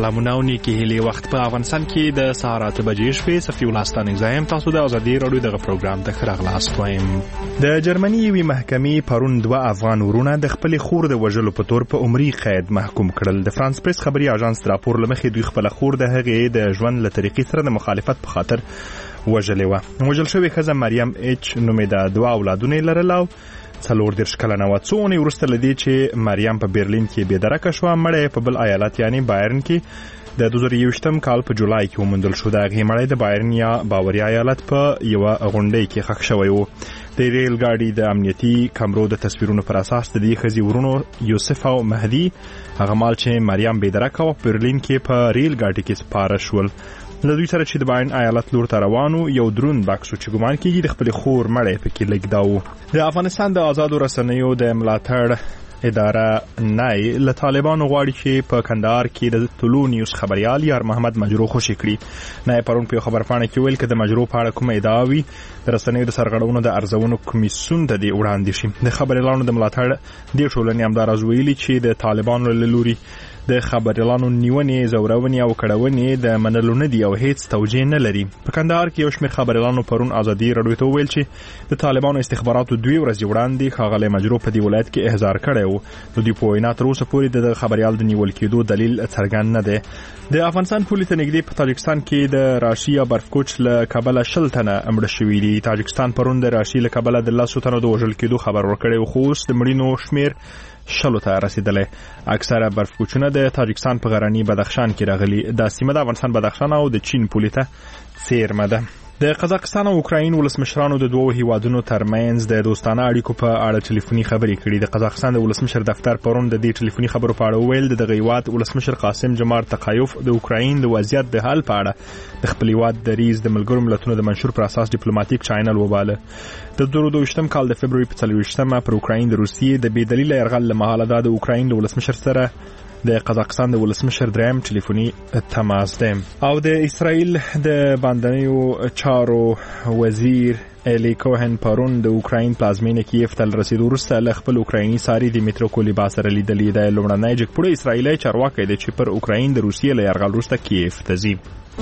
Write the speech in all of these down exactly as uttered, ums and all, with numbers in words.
سلامونه او نیکی هیلې. وخت په افغانستان کې د سهار اته بجې شپې صفي ولستان اگزایم تاسو د ازادي رادیو دغه پروګرام ته ښه راغلاست وایم. د جرمني یوې محکمې پرون دوه افغان ورونه د خپل خور د وژلو په تور په عمري قید محکوم کړل. د فرانس پریس خبري اژانس راپور لمخې دوی خپل خور د هغې د ژوند له طریقې سره د مخالفت په خاطر وژلې وه. وژل شوې ښځه مریم ایچ نومېده، دوه اولادونه یې لرل او څلور دېرش کلنه وه. څو اونۍ وروسته له دې چې مریم په برلین کې بېدرکه شوه، مړی په بل ایالت یعنې بایرن کې د دوه زره یوویشتم کال په جولای کې وموندل شو. د هغې مړی د بایرن یا باوریا ایالت په یوه غونډۍ کې ښخ شوی و. د ریل ګاډي د امنیتي کمرو د تصویرونو پر اساس د دې ښځې ورونو یوسف او مهدي هغه مال چې مریم بېدرکه وه په برلین کې په ریل ګاډي کې سپاره شول. له دوی سره چې د باین ایالت لور ته روانو یو درون بکس چې ګمان کېږي د خپلې خور مړی پکې لږدا و. د افغانستان د آزادو رسنیو د ملاتړ اداره نای له طالبانو غواړي چې په کندهار کې د طلوع نیوز خبریال یار محمد مجروح خوشي کړي. نای پرون په خبرپاڼه کې ویل چې د مجروح په اړه کومه ادعا وي د رسنیو د سرغړونو د ارزونو کمیسیون ته دې وړاندې شي. د خبریالانو د ملاتړ دې ټولنې همداراز ویلي چې د طالبانو له لوري د خبریالانو نیونې، زورونې او کړونې د منلو نه دي او هیڅ توجیه نه لري. په کندهار کې یو شمېر خبریالانو پرون ازادي راډیو ته وویل چې د طالبانو استخباراتو دوی ورځې وړاندې ښاغلی مجروح په دې ولایت کې احضار کړی و. د دوی په وینا تر اوسه پورې د خبریال د نیول کېدو دلیل څرګند نه دی. د افغانستان پولې ته نږدې په تاجکستان کې د راشي یا برفکوچ له کبله شل تنه مړه شوي دي. تاجکستان پرون د راشي له کبله د لسو تنو د وژل کېدو خبر ورکړی و، خو اوس د مړینو شمېر شلو ته رسیدلی. اکثره برفکوچونه د تاجکستان په غرني بدخشان کې راغلي. دا سیمه د افغانستان بدخشان او د چین پولې ته څیرمه ده. د قزاقستان او اوکراین ولسمشرانو د دوو هیوادونو ترمنځ د دوستانه اړیکو په اړه ټلیفوني خبرې کړي. د قزاقستان د ولسمشر دفتر پرون د دې ټلیفوني خبرو په اړه وویل د دغه هیواد ولسمشر قاسم جمار تقایف د اوکراین د وضعیت د حل په اړه د خپل هیواد دریځ د ملګرو ملتونو د منشور پر اساس ډیپلوماټیک چینل وباله. د دوه زره دویشتم کال د فبروري په څلوېښتمه پر اوکراین د روسیې د بې دلیله یرغل له مهاله د اوکراین د ولسمشر سره د قزاقستان د ولسمشر دریم ټلیفوني تماس دی. او د اسرائیل د باندنیو چارو وزیر الی کوهن پرون د اوکراین پلازمینه کیف ته رسیدو وروسته له خپل اوکرایني ساري دیمیترو کولیبا سره لیدلي. د لومړنی جګپوړی اسرائیلي چارواکی دی چې پر اوکراین د روسیې له یرغل وروسته کیف ته ځي.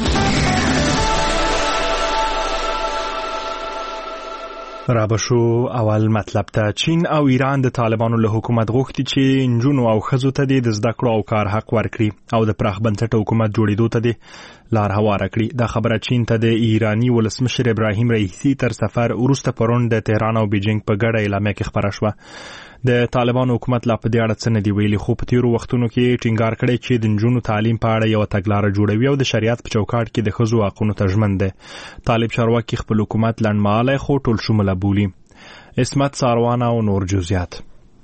رابشو اول مطلب ته. چین او ایران د طالبانو له حکومت غوښتي چې نجونو او ښځو ته د زده کړو او کار حق ورکړي او د پراخ بنسټه حکومت جوړېدو ته لار هواره کړي. دا خبره چین ته د ایرانی ولسمشر ابراهیم رئیسی تر سفر وروسته پرون د تهران او بیجینګ په ګډه اعلامیه کې خبره شوه. د طالبانو حکومت لا په دې اړه څه نه دی ویلي، خو په تیرو وختونو کې ټینګار کړی چې د نجونو تعلیم په اړه یوه تګلاره جوړوي او د شریعت په چوکاټ کې د ښځو حقونو ته ژمن دی. طالب چارواکي خپل حکومت لنډمهالی خو ټول شموله بولي. اسمت ساروان او نور جزئیات.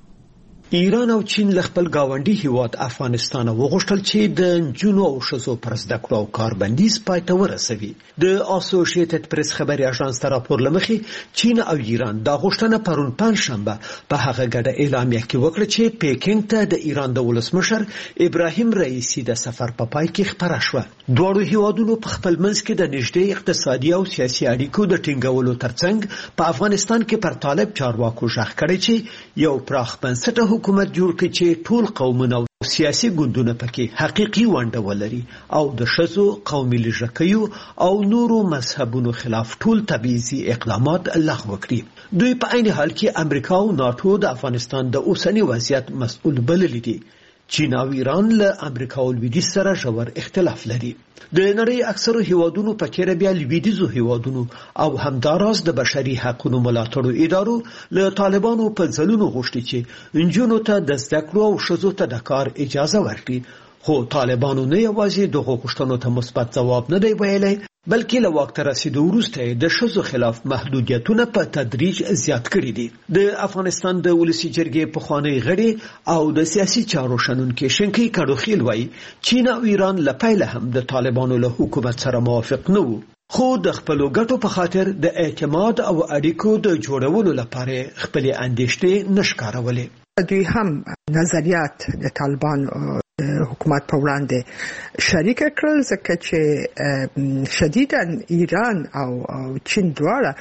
ایران او چین له خپل گاونډي هیواد افغانستان وغوښتل چې د نجونو او ښځو پر زده کړو او کار بندیز پای ته ورسوي. د اسوسییټډ پریس خبري اژانس راپور لمخې چین او ایران دا غوښتنه پرون پنځشنبه په هغه ګډه اعلامیه کې وکړه چې پیکینګ ته د ایران د ولسمشر ابراهیم رئیسی د سفر په پای کې خبره شوه. دواړو هیوادونو په خپل منځ کې د نږدې اقتصادي او سیاسي اړیکو د ټینګولو ترڅنګ په افغانستان کې پر طالب چارواکو ژغ کړی چې یو پراخ بنسټه حکومت جوړ کړي چې ټول قومونه او سیاسي ګوندونه پکې حقيقي ونډه ولري او د ښځو، قومي لږکیو او نورو مذهبونو خلاف ټول تبعیضي اقدامات لغوه کړي. دوی په عین حال کې امریکا او ناتو د افغانستان د اوسنی وضعیت مسؤل بللي دي. چین او ایران له امریکا او لویدیځ سره ژور اختلاف لري. د نړۍ اکثرو هیوادونو په کې بیا لویدیځو هیوادونو او همداراز د بشري حقوقو ملاتړو ادارو له طالبانو په ځلونو غوښتي چې نجونو ته د زده کړو او ښځو ته د کار اجازه ورکړي. خو طالبانو نه یوازې دغه غوښتنو ته مثبت ځواب نه دی ویلی، بلکې له واک ته رسیدو وروسته د ښځو خلاف محدودیتونه په تدریج زیات کړي دي. د افغانستان د ولسي جرګې پخوانی غړي او د سیاسي چارو شنونکي شنکی کډوخیل وایي چین او ایران له پیله هم د طالبانو له حکومت سره موافق نه وو، خو د خپلو ګټو په خاطر د اعتماد او اړیکو د جوړولو لپاره خپل اندېښنې نشکارولې. دوی هم نظریات د طالبان حکومت په وړاندې شریک کړل ځکه چې شدیداً ایران او چین دواړه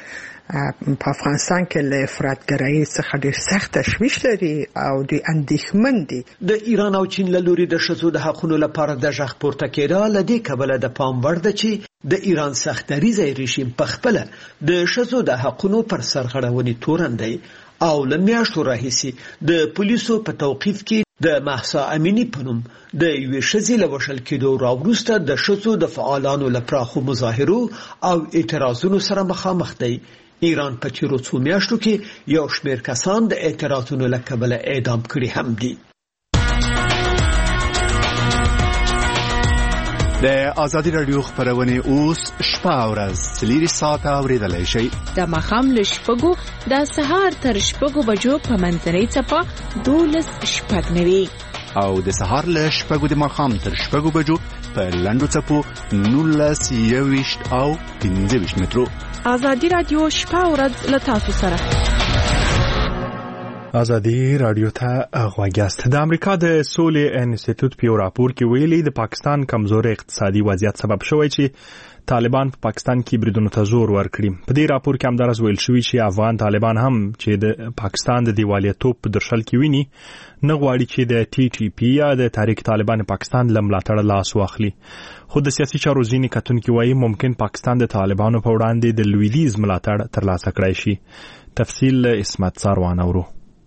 په افغانستان کې له افراطګرایي څخه ډېر سخت تشویش لري او د اندېښمن دي. د ایران او چین له لوري د ښځو د حقونو لپاره د غږ پورته کېدل له دې کبله د پام وړ ده چې د ایران سختدریځه رژیم په خپله د ښځو د حقونو پر سرغړونې تورن دی او له میاشتو راهیسې د پولیسو په توقیف کې د مهسا امینی په نوم د یوې ښځې له وژل کېدو راوروسته د ښځو د فعالانو له پراخو مظاهرو او اعتراضونو سره مخامخ دی. ایران په تیرو څو میاشتو کې یو شمېر کسان د اعتراضونو له کبله اعدام کړي هم دي. د آزادي رادیو خبرونه اوس شپه او ورځ څلور ساعته اوریدلای شئ. د ماښام له شپږو د سهار تر شپږو بجو په منځنۍ څپه دولس شپږ نوي او د سهار له شپږو د ماښام تر شپږو بجو په لنډو څپو نولس یوویشت او پنځه ویشت مترو. آزادي رادیو شپه او ورځ له تاسو سره. آزادي رادیو ته غوږیاست. د امریکا د سولې انسټیټیوټ په راپور کې ویلي د پاکستان کمزوري اقتصادي وضعیت سبب شوی چې طالبان په پا پاکستان کې بریدونو ته زور ورکړي. په دې راپور کې همدارس ویل شوی چې افغان طالبان هم چې د پاکستان د دیوالیتوب په درشل کې ویني نه غواړي چې د ټي ټي پی یا د تحریک طالبان پاکستان له ملاتړ لاس واخلي. خو د سیاسي چارو ځینې کتونکي وایي ممکن پاکستان د طالبانو په وړاندې د لویدیځ ملاتړ ترلاسه کړی شي. تفصیل اسمت ساروان اورو.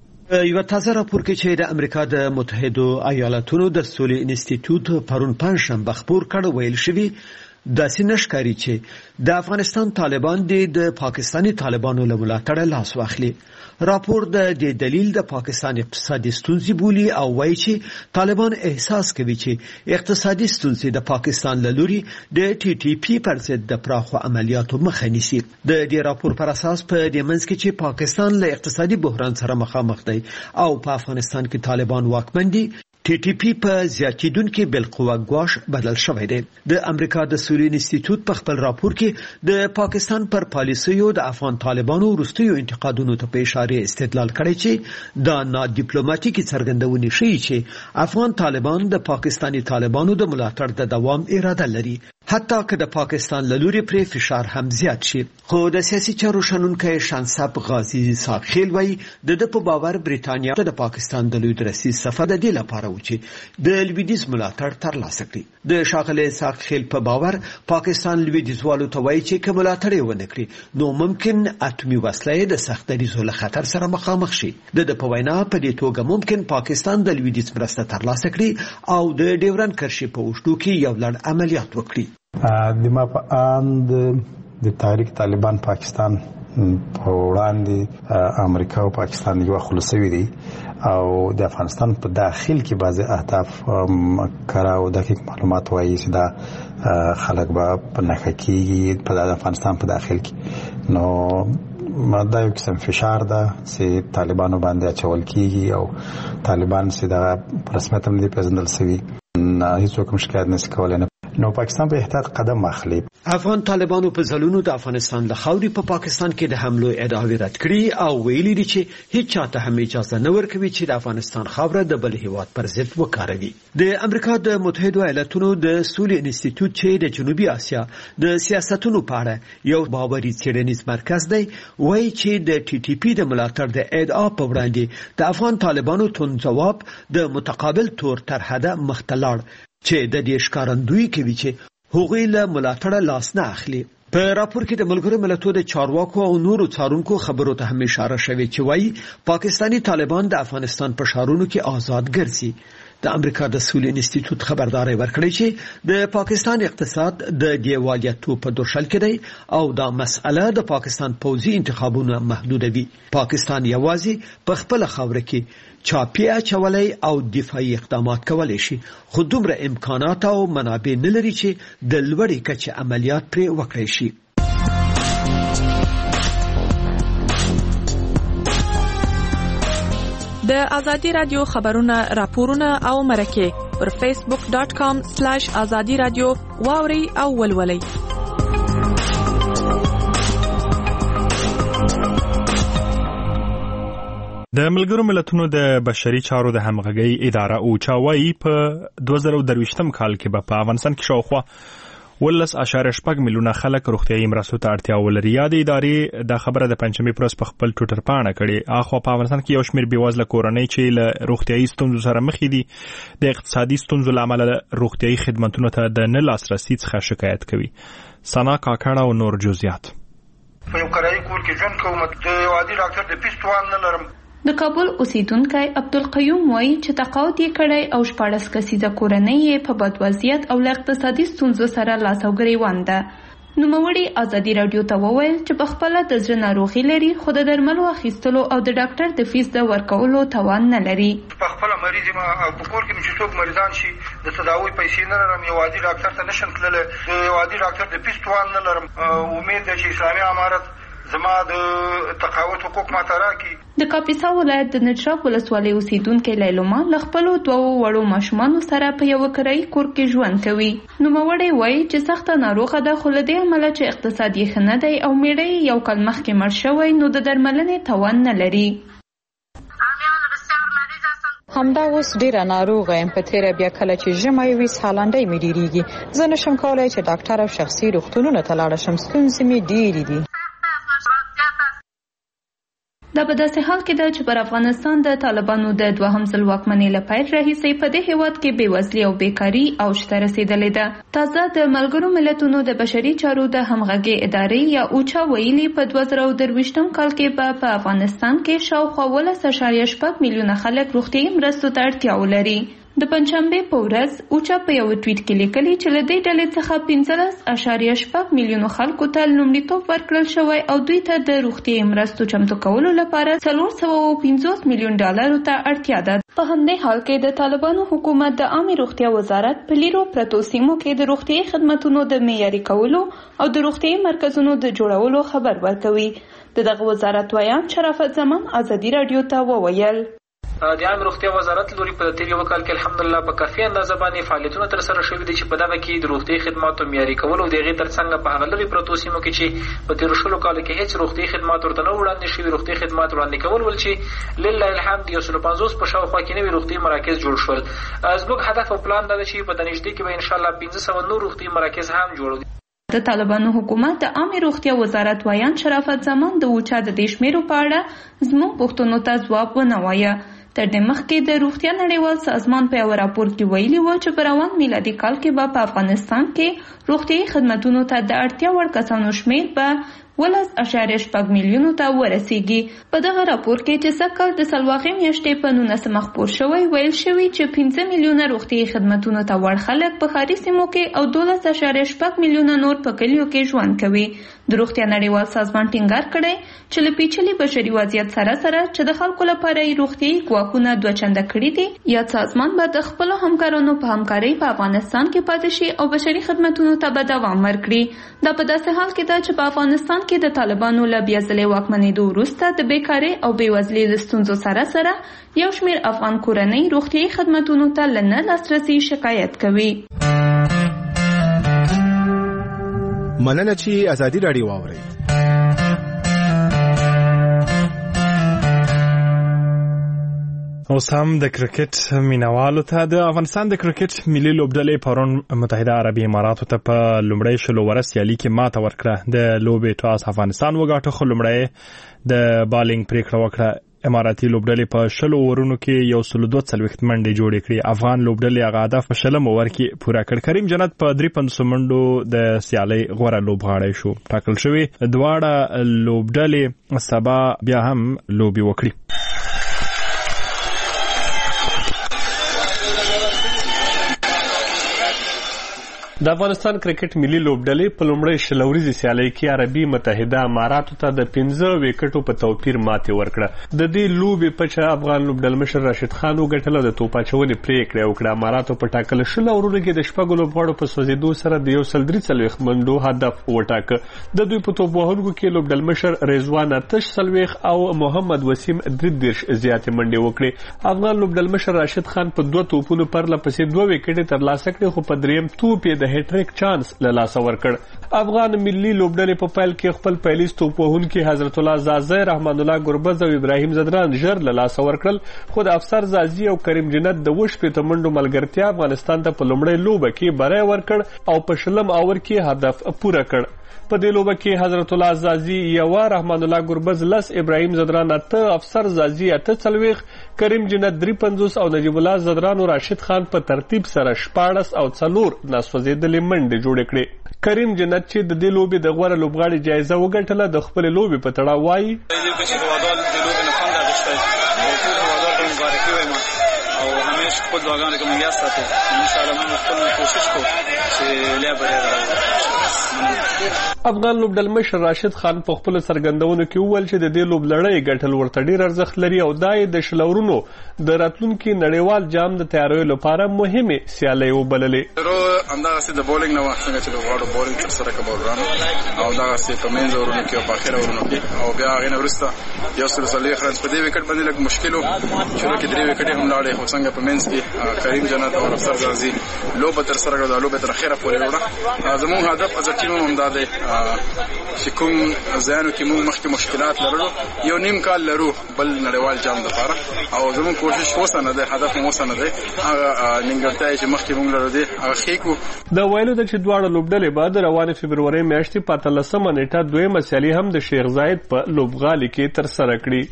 یو تازه راپور کې چې د امریکا د متحدو ایالاتونو د سولې انسټیټیوټ پرون پنځشنبه خبر کړ ویل شوی داسې نشکاري چې د افغانستان طالبان د پاکستانی طالبانو له ملاتړ لاس واخلي. راپور د دې دلیل د پاکستان اقتصادي ستونزې بولي او وایي چې طالبان احساس کوي چې اقتصادي ستونزې د پاکستان له لوري د ټي ټي پی پر ضد د پراخو عملیاتو مخه نیسي. د دې راپور پر اساس په دې منځ کې چې پاکستان له اقتصادي بحران سره مخامخ دی او په افغانستان کې طالبان واکمن دي، ټي ټي پی په زیاتیدونکو بالقوه ګواښ بدل شوی دی. د امریکا د سولې انسټیټیوټ په خپل راپور کې د پاکستان پر پالیسیو د افغان طالبانو وروستیو انتقادونو ته په اشاره استدلال کړی چې دا نا ډیپلوماټیکي څرګندونې ښیي چې افغان طالبان د پاکستانی طالبانو د ملاتړ د دوام اراده لري، حتی که د پاکستان له لوري پرې فشار هم زیات شي. خو د سیاسي چارو شنونکی شانصب غازی ساقخیل وایي د د په باور بریتانیا د پاکستان د لوی درسي سفر د دې لپاره و چې د لویدیځ ملاتړ ترلاسه کړي. د شاغله ساقخیل په باور پاکستان لویدیځوالو ته وایي چې که ملاتړ یې ونه کړي نو ممکن اتمی وسلې د سخت دریزو له خطر سره مخامخ شي. د د په وینا په دې توګه ممکن پاکستان د لویدیځ مرسته ترلاسه کړي او د ډیورن کرښې په اوږدو کې یو لړ عملیات وکړي. د ما په اند د تحریک طالبان پاکستان په وړاندې امریکا او پاکستان یو خلاصوي دي او د افغانستان په داخل کې بعضي اهداف کړه او دقیق معلومات وایي چې دا خلک به په نخښه کېږي په افغانستان په داخل کې. نو ماده یو قسم فشار ده چې طالبانو باندې اچول کېږي او طالبان چې دا رسمیت هم دې پیژندل شوي نه هیڅوک مشکلات نشي کولای. نو پاکستان به احتیاط قدم اخلي. افغان طالبانو په ځلونو د افغانستان له خاورې په پا پاکستان کې د حملو ادعاوې رد کړي او ویلي دي چې هیڅ چاته هم اجازه نه ورکوي چې د افغانستان خاوره د بل هیواد پر ضد وکاروي. د امریکا د متحدو ایالاتونو د سولې انسټیټیوټ چې د جنوبي اسیا د سیاستونو په اړه یو باوري څېړنیز مرکز دی وایي چې د ټي ټي پی د ملاتړ د ادعا په وړاندې د افغان طالبانو تون جواب د متقابل تور تر حده مختلړ چې د دې ښکارندوی کوي چې هغوی له ملاتړه لاس نه اخلي. په راپور کې د ملګرو ملتونو د چارواکو او نورو څارونکو خبرو ته هم اشاره شوې چې وایي پاکستانی طالبان د افغانستان په ښارونو کې آزاد ګرځي. د امریکا د سولې انسټیټیوټ خبرداري ورکړی چې د پاکستان اقتصاد د دیوالیتوب په درشل کې دی او دا مسأله د پاکستان پوځي انتخابونو محدودوي. پاکستان یوازې په خپل خاوره کې چاپی اچولای او دفاعي اقدامات کولای شي، خو دومره امکانات او منابع نه لري چې د لوړې کچې عملیات پرې وکړي شي. د آزادي رادیو خبرونه، راپورونه او مرکه پر فیسبوک ډاټ کام سلیش آزادي رادیو واوري او ولولي. د ملګرو ملتونو د بشري چارو د همغږۍ اداره اوچا وايي په دوه زره درویشتم کال کې به په افغانستان کې شاوخوا ولس اشاره شپږ میلیونه خلک روغتیايي مرستو ته اړتیا ولري. یاد ادارې د خبره د پنځمې پروس په خپل ټوټر پاڼه کړي. اخو په افغانستان کې یو شمېر بېوزله کورنۍ چې له روغتیايي ستونزو سره مخ دي د اقتصادي ستونزو له امله روغتیايي خدماتو ته د نه لاسرسي څخه شکایت کوي. سنا کاکړه او نور جزئیات. په یو کرایي کور کې ژوند کوم، د یو عادي ډاکټر د فیس توان نه لرم. د کابل اوسیدونکی عبدالقیوم وایي چې تقاعد یې کړی او شپاړس کسیزه کورنۍ یې په بد وضعیت او له اقتصادي ستونزو سره لاس او ګریوان ده. نوموړي ازادي راډیو ته وویل چې په خپله د زړه ناروغي لري خو د درملو اخیستلو او د ډاکټر د فیس د ورکولو توان نه لري. په خپله مریض یم او په کور کې مې چې څوک مریضان شي د تداوۍ پیسې نه لرم، یو عادي ډاکټر ته نشم تللی، د یو عادي ډاکټر د فیس توان نه لرم. امید ده چې اسلامي امارت زما د تقاعد حقوق ماته راکړي. د کاپیسا ولایت د نجراب ولسوالۍ اوسیدونکې لیلوما له خپلو دوو وړو ماشومانو سره په یوه کرایي کور کې ژوند کوي. نوموړی وایي چې سخته ناروغه ده خو له دې امله چې اقتصاد یې ښه نه دی او میړه یې یو کال مخکې مړ شوی نو د درملنې توان نه لري. همدا اوس ډیره ناروغه یم، په تیره بیا کله چې ژمی وي سالنډۍ مې ډیریږي، زه نشم کولی چې ډاکټر او شخصي روغتونونو ته لاړه شم، ستونزې مې ډیرې دي. دا په داسې حال کې ده چې پر افغانستان د طالبانو د دوهم ځل واکمنۍ له پیل راهیسې په دې هیواد کې بېوزلي او بیکاري اوج ته رسېدلې ده. تازه د ملګرو ملتونو د بشري چارو د همغږۍ ادارې یا اوچا ویلي په دوه زره او درویشتم کال کې به په افغانستان کې شاوخوا ولس اعشاریه شپږ میلیونه خلک روغتیايي مرستو ته اړتیا ولري. د پنجشنبې په ورځ اوچا په یو ټویټ کې لیکلي چې له دې ډلې څخه پنځلس اعشاریه شپږ میلیونو خلکو ته لومړیتوب ورکړل شوی او دوی ته د روغتیايي مرستو چمتو کولو لپاره څلور سوه او پنځوس میلیون ډالرو ته اړتیا ده. په همدې حال کې د طالبانو حکومت د عامې روغتیا وزارت په لیرو پرتو سیمو کې د روغتیايي خدماتو د معیاري کولو او د روغتیايي مرکزونو د جوړولو خبر ورکوي. د دغه وزارت ویان شرافت زمان ازادي راډیو ته وویل د عام روغتیا وزارت لوري په تیر یو کال کې الحمدلله په کافي اندازه باندې فعالیتونه تر سره شوي دي چې په دغه کې د روغتیايي خدماتو معیاري کول او د هغې تر څنګ په هغه لرې پرتو سیمو کې چې په تېرو شلو کالو کې هېڅ روغتیايي خدمات ورته نه وړاندې شوي روغتیايي خدمات وړاندې کول ول چې لله الحمد یو سلو پنځوس په شاوخوا کې نوي روغتیايي مراکز جوړ شول. زموږ هدف او پلان دا دی چې په دنږدې کې به انشاءالله پنځه سوه نور روغتیايي مراکز هم جوړو. د طالبانو حکومت د عامې روغتیا وزارت ویان شرافت زمان د اوچا د دې شمیرو په اړه زموږ پوښتنو ته ځواب ونه وایه. تر دې مخکې د روغتیا نړیوال سازمان په یو راپور کې ویلي و چې په روان میلادي کال کې به په افغانستان کې روغتیايي خدماتو ته د اړتیا وړ کسانو شمیر به ولس اعشاریه شپږ میلیونو ته ورسیږي. په دغه راپور کې چې سږکال د سلواغې میاشتې په نولسمه خپور شوی ویل شوي چې پنځه میلیونه روغتیايي خدماتو ته وړ خلک په ښاري سیمو کې او دولس اعشاریه شپږ میلیونه نور په کلیو کې ژوند کوي. د روغتیا نړیوال سازمان ټینګار کړی چې له پیچلي بشري وضعیت سره سره چې د خلکو لپاره یې روغتیايي ګواښونه دوه چنده کړي دي، یا سازمان به د خپلو همکارانو په همکارۍ په افغانستان کې پاتې شي او بشري خدمتونو ته به دوام ورکړي. دا په داسې حال کې ده چې په افغانستان کې د طالبانو له بیا ځلې واکمنېدو وروسته د بیکارۍ او بېوزلۍ له ستونزو سره سره یو شمېر افغان کورنۍ روغتیايي خدمتونو ته له نه لاسرسي شکایت کوي. مننه چې ازادي راډیو واورئ. اوس هم د کرکټ مینوالو ته د افغانستان د کرکټ ملي لوبډلې پرون متحده عربي اماراتو ته په لومړۍ شلو ورځ سیالي کې ماته ورکړه. د لوبې ټاس افغانستان وګاټه خو لومړی د بالینګ پریکړه وکړه. اماراتي لوبډلې په شلو اورونو کې یو سل دوه څلوېښت منډې جوړې کړې. افغان لوبډلې هغه هدف په شلم اوور کې پوره کړ. کریم جنت په درې پنځوس منډو د سیالۍ غوره لوبغاړی شو ټاکل شوی. دواړه لوبډلې سبا بیا هم لوبې وکړي. د افغانستان کرکټ ملي لوبډلې په لومړۍ شل ورځې سیالۍ کې عربي متحده اماراتو ته د پنځه وکټو په توپیر ماتې ورکړه. د دې لوبې پچه افغان لوبډل مشر راشد خان وګټله. د توپ اچونې پریکړه وکړه. اماراتو په ټاکل شل اورونو کې د شپږو لوبغاړو په سوځېدو سره د یو سل درې څلوېښت منډو هدف وټاکه. د دوی په توپ وهونکو کې لوبډل مشر رضوان اتش څلوېښت او محمد وسیم درې دېرش زیاتې منډې وکړې. افغان لوبډل مشر راشد خان په دوه توپونو پرله پسې دوه وکټې ترلاسه کړې خو په دریم توپ یې د هټریک چانس له لاسه ورکړ. افغان ملي لوبډلې په پیل کې خپل پیلیز توپوهونکي حضرت الله زازی، رحمان الله ګربز او ابراهیم زدران ژر له لاسه ورکړل، خو د افسر زازی او کریم جنت د اووه شپېته منډو ملګرتیا افغانستان ته په لومړۍ لوبه کې بری ورکړ او په شلم اوور کې هدف پوره کړ. په دې لوبه کې حضرت الله زازی یوه، رحمان الله ګربز لس، ابراهیم زدران اته، افسر زازی اته څلوېښت، کریم جنت درې پنځوس او نجیب الله زدران او راشد خان په ترتیب سره شپاړس او څلور ناسوځېدلې منډې جوړې کړې. کریم جنت چې د دې لوبې د غوره لوبغاړي جایزه وګټله د خپلې لوبې په تړاو وایي خود واګانو کې موږ یاد ساتو ان شاء الله موږ خپل کوشش کوو چې لیا بریالی افغان لوبډل مشر راشد خان په خپل سرګندونو کې وویل چې د دې لوبلړۍ ګټل ورته ډیر ارزښت لري او دا یې د شلورونو د راتلونکي نړیوال جام د تیاریو لپاره مهمه سیالي وبللې. رو همدغسې د بولینګ نه څنګه چې لوبغاړو بولینګ ترسره کړه بولرانو او دغسې په منځ اورونو کې او په اخره اورونو کې او بیا هغې نه وروسته یو سل څلوېښت رنز په دې وکټ باندې لږ مشکل و. شروع کې درې وکټې هم لاړې خو څنګه په منځ کې کریم جنت او افسر زازي لوبه ترسره کړه، دا لوبه تر اخره پورې وړه. زموږ هدف از ټیم هم دا دی چې کوم ځایانو کې موږ مخکې مشکلات لرلو یو نیم کال لرو بل نړیوال جام دپاره او زموږ کوشش اوسه نه دی، هدف هم اوسه نه دی، هغه نیمګړتیاوې چې مخکې موږ لرو دی هغه ښې کړو. دا ویلو ده چې دواړه لوبډلې به د روانې فبرورۍ میاشتې په اتلسمه نیټه دویمه سیالي هم د شیخ زاید په لوبغالي کې ترسره کړي.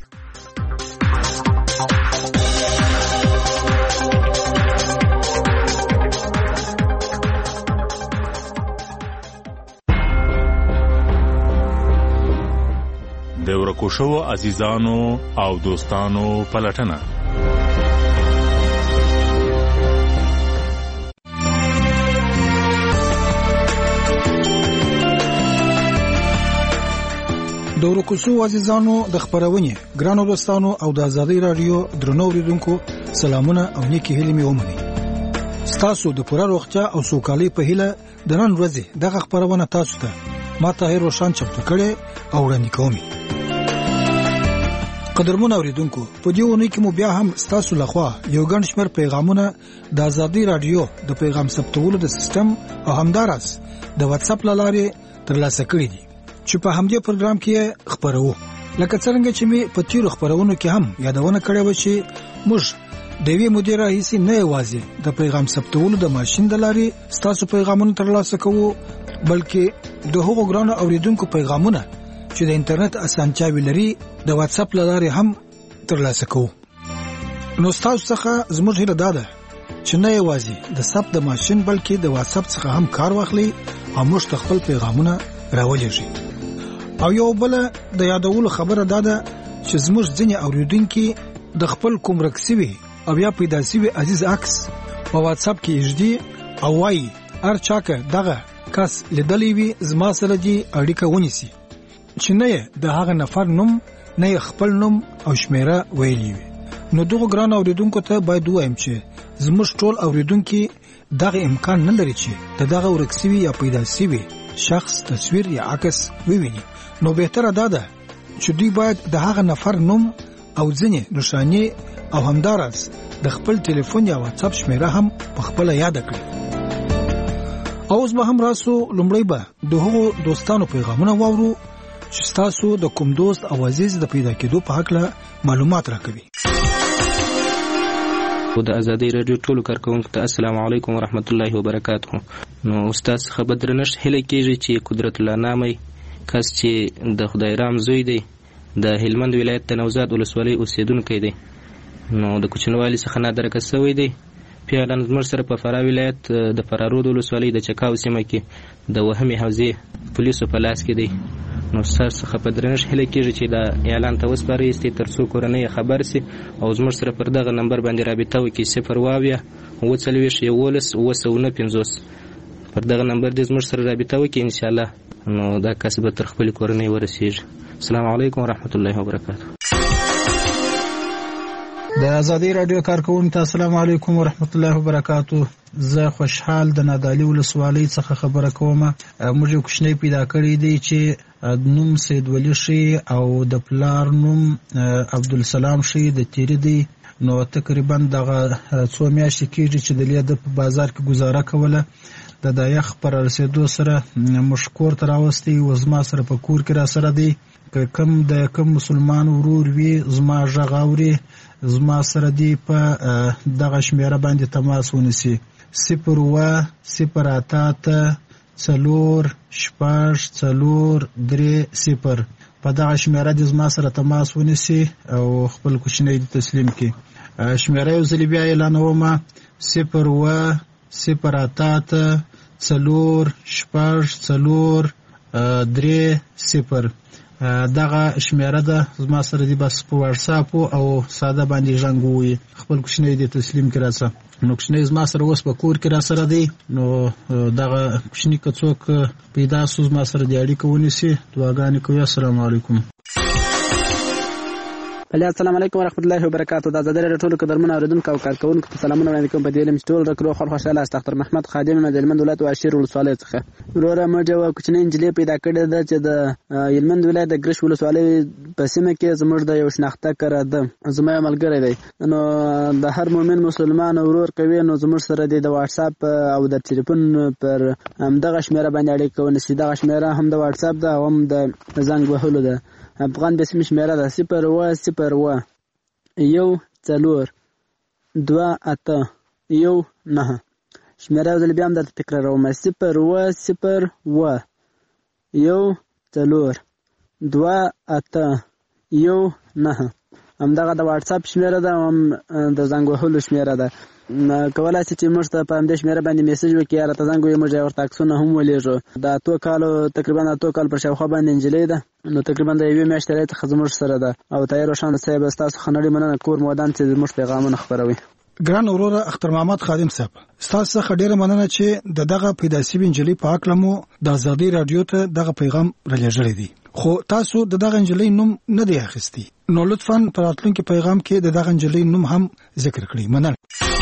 د ورکو شوو عزیزانو او دوستانو پلټنه. د ورکو شوو عزیزانو د خبرونې ګرانو دوستانو او د آزادۍ رادیو درنو اوریدونکو سلامونه او نیکی هیلې مې ومنئ. ستاسو د پوره روغتیا او سوکالۍ په هیله د نن ورځې دغه خبرونه تاسو ته ما طاهر روشن چمتو کړې او وړاندې کوم. قدرمن اوریدونکو په دې ونې کې مو بیا هم ستاسو لخوا یو ګڼ شمېر پیغامونه د آزادۍ رادیو د پیغام ثبتولو د سیستم او همداراز د واتس اپ لارې ترلاسه کړي دي چې په همدې پروګرام کې خبرو. لکه څنګه چې می په تیرو خبرونو کې هم یادونه کړې و چې موږ د وی مدیر رئیس نه یوازې د پیغام ثبتولو د ماشين د لارې ستاسو پیغامونه ترلاسه کوو بلکې د هغو ګرانو اوریدونکو پیغامونه چې د انټرنیټ اسانتیاوې لري د واتس اپ لارې هم ترلاسه کوو. نو تاسو څخه زموږ هیله ده چې نه یوازې د ثبت د ماشين بلکې د واتس اپ څخه هم کار واخلي او موږ خپل پیغامونه راولېږي. او یو بل د یادولو خبره ده چې زموږ ځینې اوریدونکو د خپل کوم رکسوي او یا پیدا سوي عزیز عکس په واتس اپ کې اجدي او وايي هر چاکه دغه کس لیدلې وي زما سره دي اړیکه ونیسي چې نه د هغه نفر نوم نه خپل نوم او شمیره ویلي وي. نو دغه ګران اوریدونکو ته باید وایم چې زموږ ټول اوریدونکو دغه امکان نه لري چې دغه ورکسوي یا پیدا سوي شخص تصویر یا عکس وویني. نو بهتره ده چې دوی باید د هغه نفر نوم او ځینې نشانی او همدارس د خپل ټلیفون یا واتس اپ شمیره هم په خپل یاد کړئ. اوس به هم راسو لومړی به د هغو دوستانو پیغامونه واورو چې تاسو د کوم دوست او عزیز د پیدا کېدو په حق له معلومات راکوي. او د آزادۍ رادیو ټولو کارکونکو ته السلام علیکم ورحمت الله وبرکاته. نو استاد څخه بدرنښت هله کېږي چې قدرت الله نامي کس چې د خدای رام زوی دی د هلمند ولایت د نوزاد ولسوالۍ اوسیدونکی دی. نو د کوچنوالي څخه نادرکه شوی دی. پیالان زموږ سره په فراه ولایت د فرارود ولسوالۍ د چکاو سیمه کې د وهمي حوزې پولیسو په لاس کې دی. نو سر څخه په درنښت هله کېږي چې دا اعلان ته وسپارئ استي تر څو کورنۍ خبر سي او زموږ سره پر دغه نمبر باندې رابطه وکړي صفر واویا اووه څلوېښت یولس اووه سوه نه پنځوس پر دغه نمبر دې زموږ سره رابطه وکړي ان شاء الله. نو دا کس به تر خپل کورنۍ ورسیږي. السلام علیکم ورحمت الله وبرکاته. د آزادۍ رادیو کارکونکو ته السلام علیکم ورحمت الله وبرکاته. زه خوشحال د نادعلي ولسوالۍ څخه خبره کوم. موږ یو کوچنی پیدا کړی دی چې نوم سید ولی شي او د پلار نوم عبدالسلام شي د تیری دی. نو تقریبا دغه څو میاشتې کېږي چې د لیده په بازار کې گزاره کوله. د د یخ پر رسیدو سره مشکور تر راوستي و زما سره په کور کې را سره دی که کم د کم مسلمان ورور وي زما غږ اوري زما سره دی په دغه شمیره باندې تماس ونیسي صفر اوه صفر اته اته څلور شپږ څلور درې صفر په دغه شمیره د زما سره تماس ونیسي او خپل کوچنی د تسلیم کړي. شمیره یو ځل بیا اعلانوم صفر اوه صفر اته اته څلور شپږ څلور درې صفر. دغه شمیره ده زما سره دی بس په واتساپ او ساده باندې ژوند وي خپل کوچنی د تسلیم کړي راځه. نو کوچنی زما سره اوس په کور کې را سره دی نو دغه کوچنی که څوک پیدا سو زما سره دی اړیکه ونیسي. دعاګانې کوي. السلام علیکم. السلام علیکم ورحمۃ اللہ وبرکاتہ. دا زده د ټولو قدرمن اوریدونکو او کارکونکو ته سلامونه وړاندې کوم په دې لم چې ټول رکرو خور خوشاله است. ډاکټر محمد خادم د هلمند ولایت واشیر ولسوالۍ څخه وروره موږ یو کوچنی انجلۍ پیدا کړې ده چې د هلمند ولایت د ګرش ولسوالۍ په سیمه کې زموږ د یو شناخته کړه ده زما یو ملګری دی. نو د هر مؤمن مسلمان ورور کوي نو زموږ سره د واتساپ او د ټلیفون پر همدغه شمیره باندې اړیکه ونیسي. دغه شمیره هم د واتساپ ده او هم د زنګ وهلو ده. افغان بسم شمیره ده صفر اوه صفر اوه یو څلور دوه اته یو نهه. شمیره ځل بیا هم درته تکراروم صفر اوه صفر اوه یو څلور دوه اته یو نهه. همدغه د واتساپ شمیره ده او هم د زنګ وهلو شمیره ده. کولای شي چې موږ ته په همدې شمیره باندې میسج وکړي یا راته زنګ ووهي موږ یې ورته عکسونه هم ولېږو. د اتو کالو تقریبا اتو کال پر شاوخوا باندې نجلۍ ده نو تقریبا د یوې میاشتې راهیسې څخه زموږ سره ده. او طاهر روښان صاحب ستاسو ښه نړۍ مننه کور مودان چې زموږ پیغامونه خپروي. ګران وروره اختر محمد خادم صاحب ستاسو څخه ډیره مننه چې د دغه پیدا شوي نجلۍ په هکله مو د ازادۍ راډیو ته دغه پیغام رالېږلی دی خو تاسو د دغه نجلۍ نوم نه دی اخیستی نو لطفا په راتلونکي پیغام کې د دغه نجلۍ نوم هم ذکر کړئ. مننه.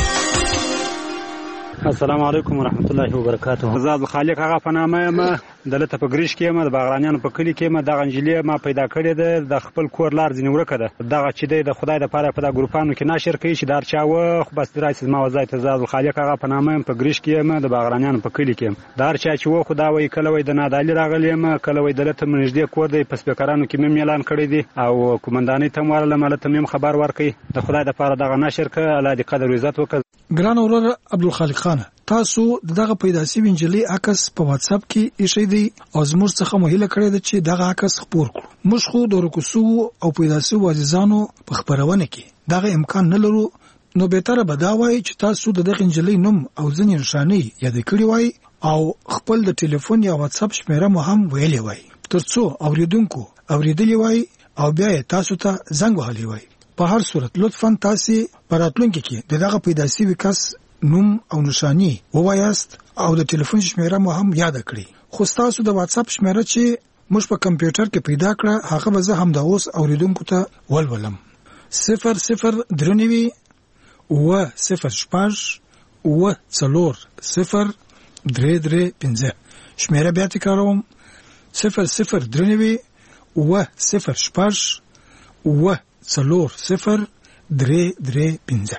السلام علیکم ورحمت الله وبرکاته. زه عبدالخالق هغه په نامه یم دلته په ګریش کې یم د باغرانیانو په کلي کې یم. دغه نجلۍ ما پیدا کړې ده د خپل کور لار ځینې ورکه ده. دغه چې دی د خدای دپاره په دا ګروپانو کې نشر کوي چې د هر چا و خو بس راسي زما وځای ته. زه عبدالخالق هغه په نامه یم په ګریش کې یم د باغرانیانو په کلي کې یم. د هر چا چې و خو دا وایي کله وایي د نادالي راغلی یم کله وایي دلته مې نږدې کور دی په سپیکرانو کې مې اعلان کړی دی او قومندانۍ ته مې ورغلم هلته مې خبر ورکړي د خدای دپاره دغه نشر کړه. الله دې قدر عزت وکړه. ګران وروره عبدالخالق خان تاسو دغه پیدا شوي نجلۍ عکس په واتساپ کې ایښی دی او زموږ څخه مو هیله کړې ده چې دغه عکس خپور کړو. موږ خو د ورکوسو او پیدا شوو عزیزانو په خپرونه کې دغه امکان نه لرو نو بهتره به دا وایي چې تاسو د دغه نجلۍ نوم او ځینې نښانې یاد کړي وای او خپل د ټلیفون یا واتساپ شمیره مو هم ویلې وای ترڅو اوریدونکو اوریدلی وای او بیا تاسو ته زنګ وهلی وای. په هر صورت لطفا تاسو په راتلونکي کې دغه پیدا شوي کس نوم او نشانی ووایاست او د ټلیفون شمیره مو هم یاد کړئ. خو تاسو د واتساپ شمیره چې موږ په کمپیوټر کې پیدا کړه هغه به زه هم د اوس اوریدونکو ته ولولم. صفر صفر درنوي اوه صفر شپږ اوه څلور صفر درې درې پنځه. شمیره بیا تکراروم صفر صفر درنوي اوه صفر شپږ اوه څلور صفر درې درې پنځه.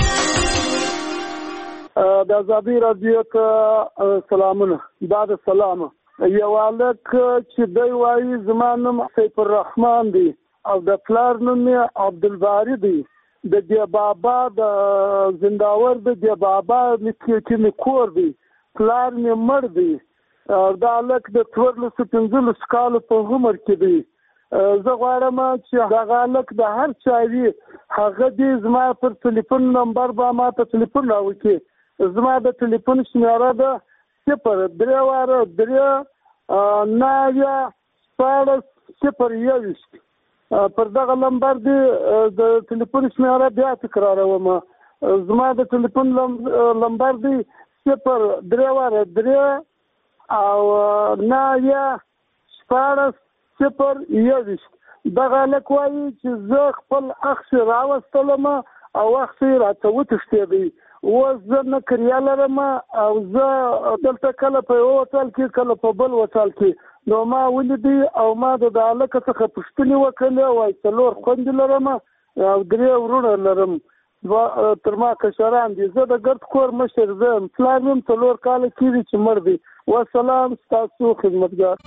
د ازادۍ راډیو ته سلامونه. دا د سلام یو هلک چې دی وایي زما نوم سیف الرحمن دی او د پلار نوم یې عبدالباري دی. د دې بابا د زنداور د دې بابا چې مې کور دی پلار مې مړ دی. دا هلک د څوارلسو پنځلسو کالو په عمر کې دی. زه غواړم چې دغه هلک د هر چا وي هغه دې زما پر ټلیفون نمبر به ما ته ټلیفون راوکړي. زما د ټلیفون شمیره ده صفر درې واره درې نوي شپاړس صفر یوویشت. پر دغه نمبر دې د ټلیفون شمیره بیا تکراروم. زما د ټلیفون نمبر دی صفر درې واره درې او نوي شپاړس صفر یوویشت. دغه هلک وایي چې زه خپل اخ راوستلم او اخ راته وتښتېدی. اوس زه نه کریا لرم او زه دلته کله په یو هوټل کې کله په بل هوټل کې نو ما ولیدی او ما د هلک څخه پوښتنې وکړلې وایي څلور خویندې لرم او درې وروڼه لرم دوه تر ما کشران دي. زه د ګرد کور مشر زه پلار مې څلور کاله کېږي چې مړ دی. والسلام ستاسو خدمتګار.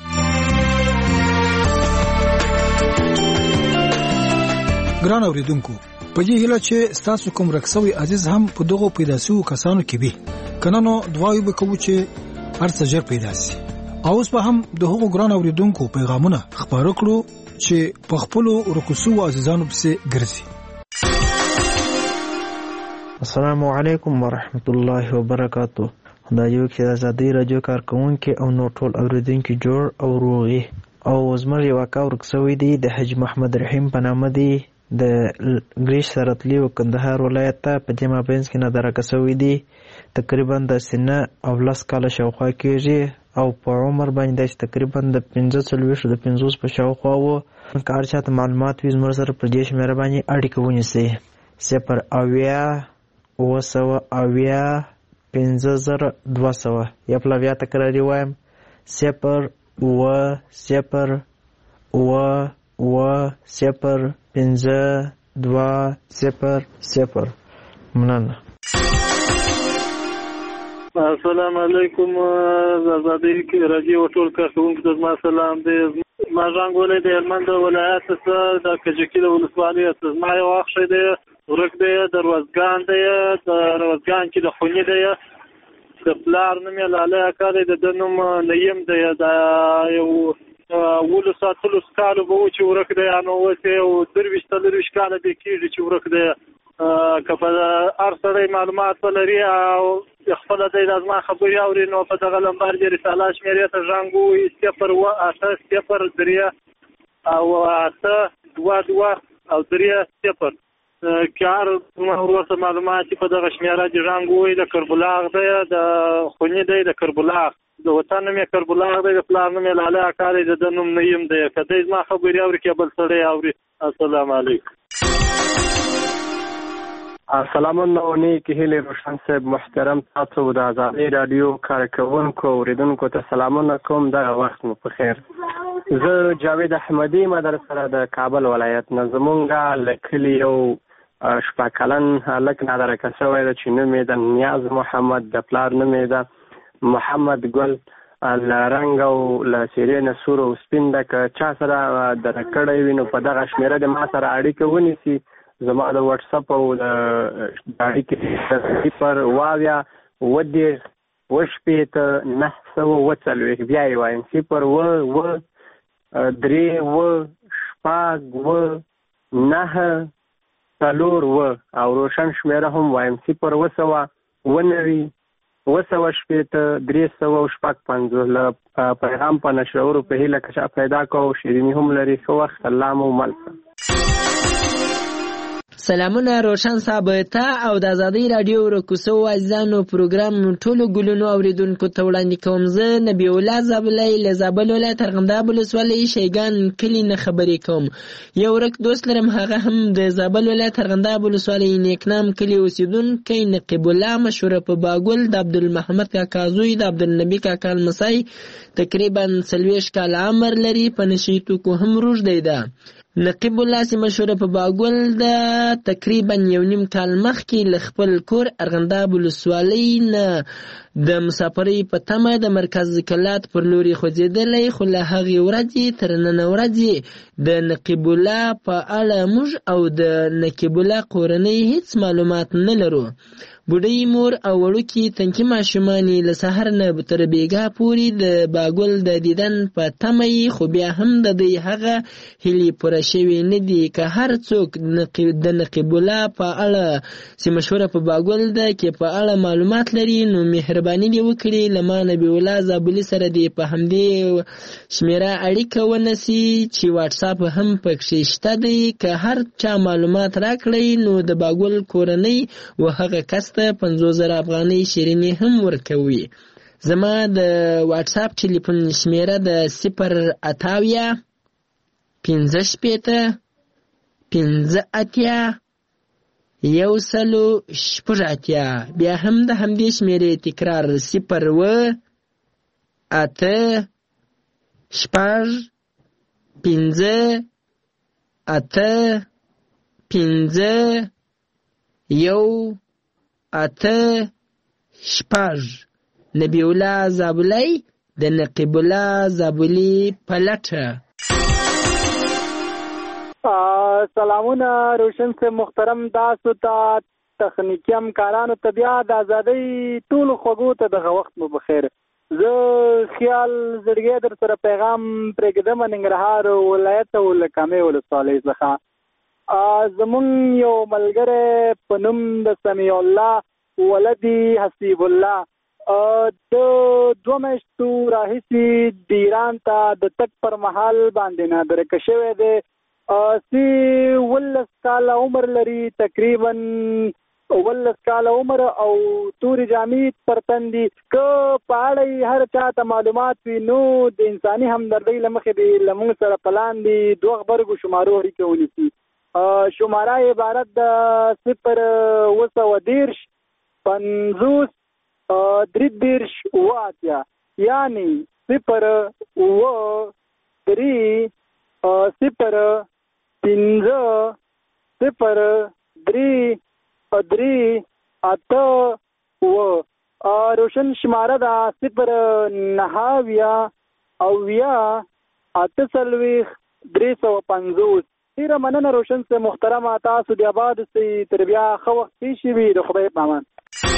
ګران اوریدونکو، په دې هیله چې ستاسو کوم رکسوي عزیز هم په دغه پیدا شو کسانو کې وي، کنه نو دعا یې وکړو چې هر څه ژر پیدا شي. اوس به هم د هغو ګران اوریدونکو پیغامونه خبرو کړو چې په خپل رکسو عزیزانو پسې ګرځي. السلام علیکم ورحمت الله وبرکاتہ. دا یو کې د آزادۍ رادیو کارکونکو او نو ټول اوریدونکو جوړ او روغي او زموږ یو کاو رکسوي دی د حج محمد رحیم په نامه دی د ګریش سرتلی او کندهار ولایت ته په دې مابینځ کې نظر کسوي دی. تقریبا د سنه او لاس کال شاوخوا کېږي او په عمر باندې تقریبا د پنځه څلوېښت د پنځوس په شاوخوا وو. کار چاته معلومات وي زموږ سره په دې شمېره باندې اړیکه ونیسئ. صفر اویا اوه سوه اویا پنځه زره دوه سوه. یا په بیا تکراري وایم صفر اوه صفر اوه اوه صفر پنځه دوه صفر صفر. مننه. السلام علیکم. آزادۍ رادیو ټول کارکونکو ته زما سلام دی. ما ژوندولی د هلمند ولایت څخه د کجکي د ولسوالۍ څخه. زما یو اخښی دی ورک دی د روزګان دی د روزګان کې د خوني دی. د پلار نوم یې لالی اکا دی، د ده نوم نیم دی. د یو اوولس اتلس کالو به و چې ورک دی، نو اوس یې یو درویشت څلرویشت کاله دی کېږي چې ورک دی. که په هر سړی معلومات ولري او خپله دی د زما خبرې اوري نو په دغه لمبر د رساله شمېرې ته زنګ ووهي صفر اوه اته صفر درې او اته دوه دوه او درې صفر. که هر ورته معلومات په دغه شمېره دې زنګ ووهي. د کربلاغ دی، د خوني دی، د کربلاغ د وطن نوم یې کربلاغ دی، د پلار نوم یې لالی اکا دی، د ده نوم نیم دی. که دی زما خبرې اوري که بل سړی اوري. السلام علیکم. سلامونه او نیکې هیلې روشن صاحب محترم، تاسو د آزادۍ رادیو کارکونکو اوریدونکو ته سلامونه کوم. دغه وخت مو په خیر. زه جاوید احمدي یم در سره د کابل ولایت نه. زمونږ له کلي یو شپږ کلن هلک نادرکه شوی دی چې نوم یې د نیاز محمد، د پلار نوم یې د محمد ګل. له رنګ او له څېرې نه سور او سپین ده. که چا سره دغه کړی وي نو په دغه شمېره د ما سره اړیکه ونیسي. زما د وټساپ او د اړیکې صفر اویا اوه دېرش اوه شپېته نهه سوه اوه څلوېښت. بیا یې وایم صفر اوه اوه درې اوه شپږ اوه نهه څلور اوه او روشن شمېره هم وایم صفر اوه سوه اوه نوي اوه سوه شپېته درې سوه شپږ پنځوس. له پیغام په نشرولو په هیله که چا پیدا کړو شیریني هم لري. ښه وخت. الله مو مل شه. سلامونه روشن صاحب ته او د آزادۍ رادیو رکوسو عزیزانو پروګرام ټولو ګلونو اوریدونکو ته وړاندې کوم. زه نبی الله زابلی له زابل ولایت ارغنداب ولسوالۍ شیګان کلي نه خبرې کوم. یو ورک دوست لرم، هغه هم د زابل ولایت ارغنداب ولسوالۍ نیکنام کلي اوسیدونکی نقیب الله مشهوره په باګل د عبدالمحمد کاکا زوی د عبدالنبي کاکا لمسی. تقریبا څلوېښت کاله عمر لري، په نشي توکو هم روږدی ده. نقیب الله سي مشهوره په باګل د تقریبا یو نیم کال مخکې له خپل کور ارغنداب ولسوالۍ نه د مسافرۍ په تمه د مرکز کلات پر لوري خوځېدلی، خو له هغې ورځې تر ننه ورځې د نقیب الله په اړه موږ او د نقیب الله کورنۍ هیڅ معلومات نه لرو. بوډۍ مور او وړوکي تنکي ماشومان یې له سهار نه تر بېګا پورې د باګل د دیدن په تمه یي، خو بیا هم د دوی هغه هیلې پوره شوې نه دي. که هر څوک د نقیب الله په اړه چې مشهوره په باګل ده کې په اړه معلومات لري نو مهرباني دې وکړي له ما نبي الله زابلي سره دې په همدې شمېره اړیکه ونیسي چې واټساپ هم پکښې شته دی. که هر چا معلومات راکړئ نو د باګل کورنۍ و هغه کس ته پنځوس زره افغانۍ شیریني هم ورکوي. زما د واټساپ ټلیفون شمېره د صفر اتاویا پنځه شپېته پنځه اتیا یو سلو شپږ اتیا. بیا هم د همدې شمېرې تکرار صفر اوه اته شپږ پنځه اته پنځه یو اته شپږ. نبی الله زابلی د نقیب الله زابلی په لټه. سلامونه روشن سے محترم تاسو ته تخنیکی همکارانو ته بیا د ازادۍ ټولو خوږو ته دغه وخت مو بخیر. زه خیال زړګی در سره پیغام پرېږدم ننګرهار ولایت ولکامې ولسوالۍ څخه. زمونږ یو ملګری په نوم د سمیع الله ولدي حسیب الله د دوه میاشتو راهیسې د ایران ته د تګ پر مهال باندې نادرکه شوی دی. سی ولس کاله عمر لري، تقریبا ولس کاله عمر او تورې جامې پر تن دي. که په اړه هر چا ته معلومات وي نو د انساني همدردۍ له مخې د له موږ سره په لاندې دوه غبرګو شمارو اړیکه ونیسي. شماره عبارت د صفر اوه سوه دېرش پنځوس درې دېرش اوه اتیا، یعنې صفر اوه درې صفر پنځه صفر درې درې اته اوه. روشن شماره ده صفر نهه اویا اویا اته څلوېښت درې سوه پنځوس. ډېره مننه روشن صاحب محترمه، تاسو د آباد اوسئ، تر بیا ښه وخت تېر شي وي. د خدای په امان.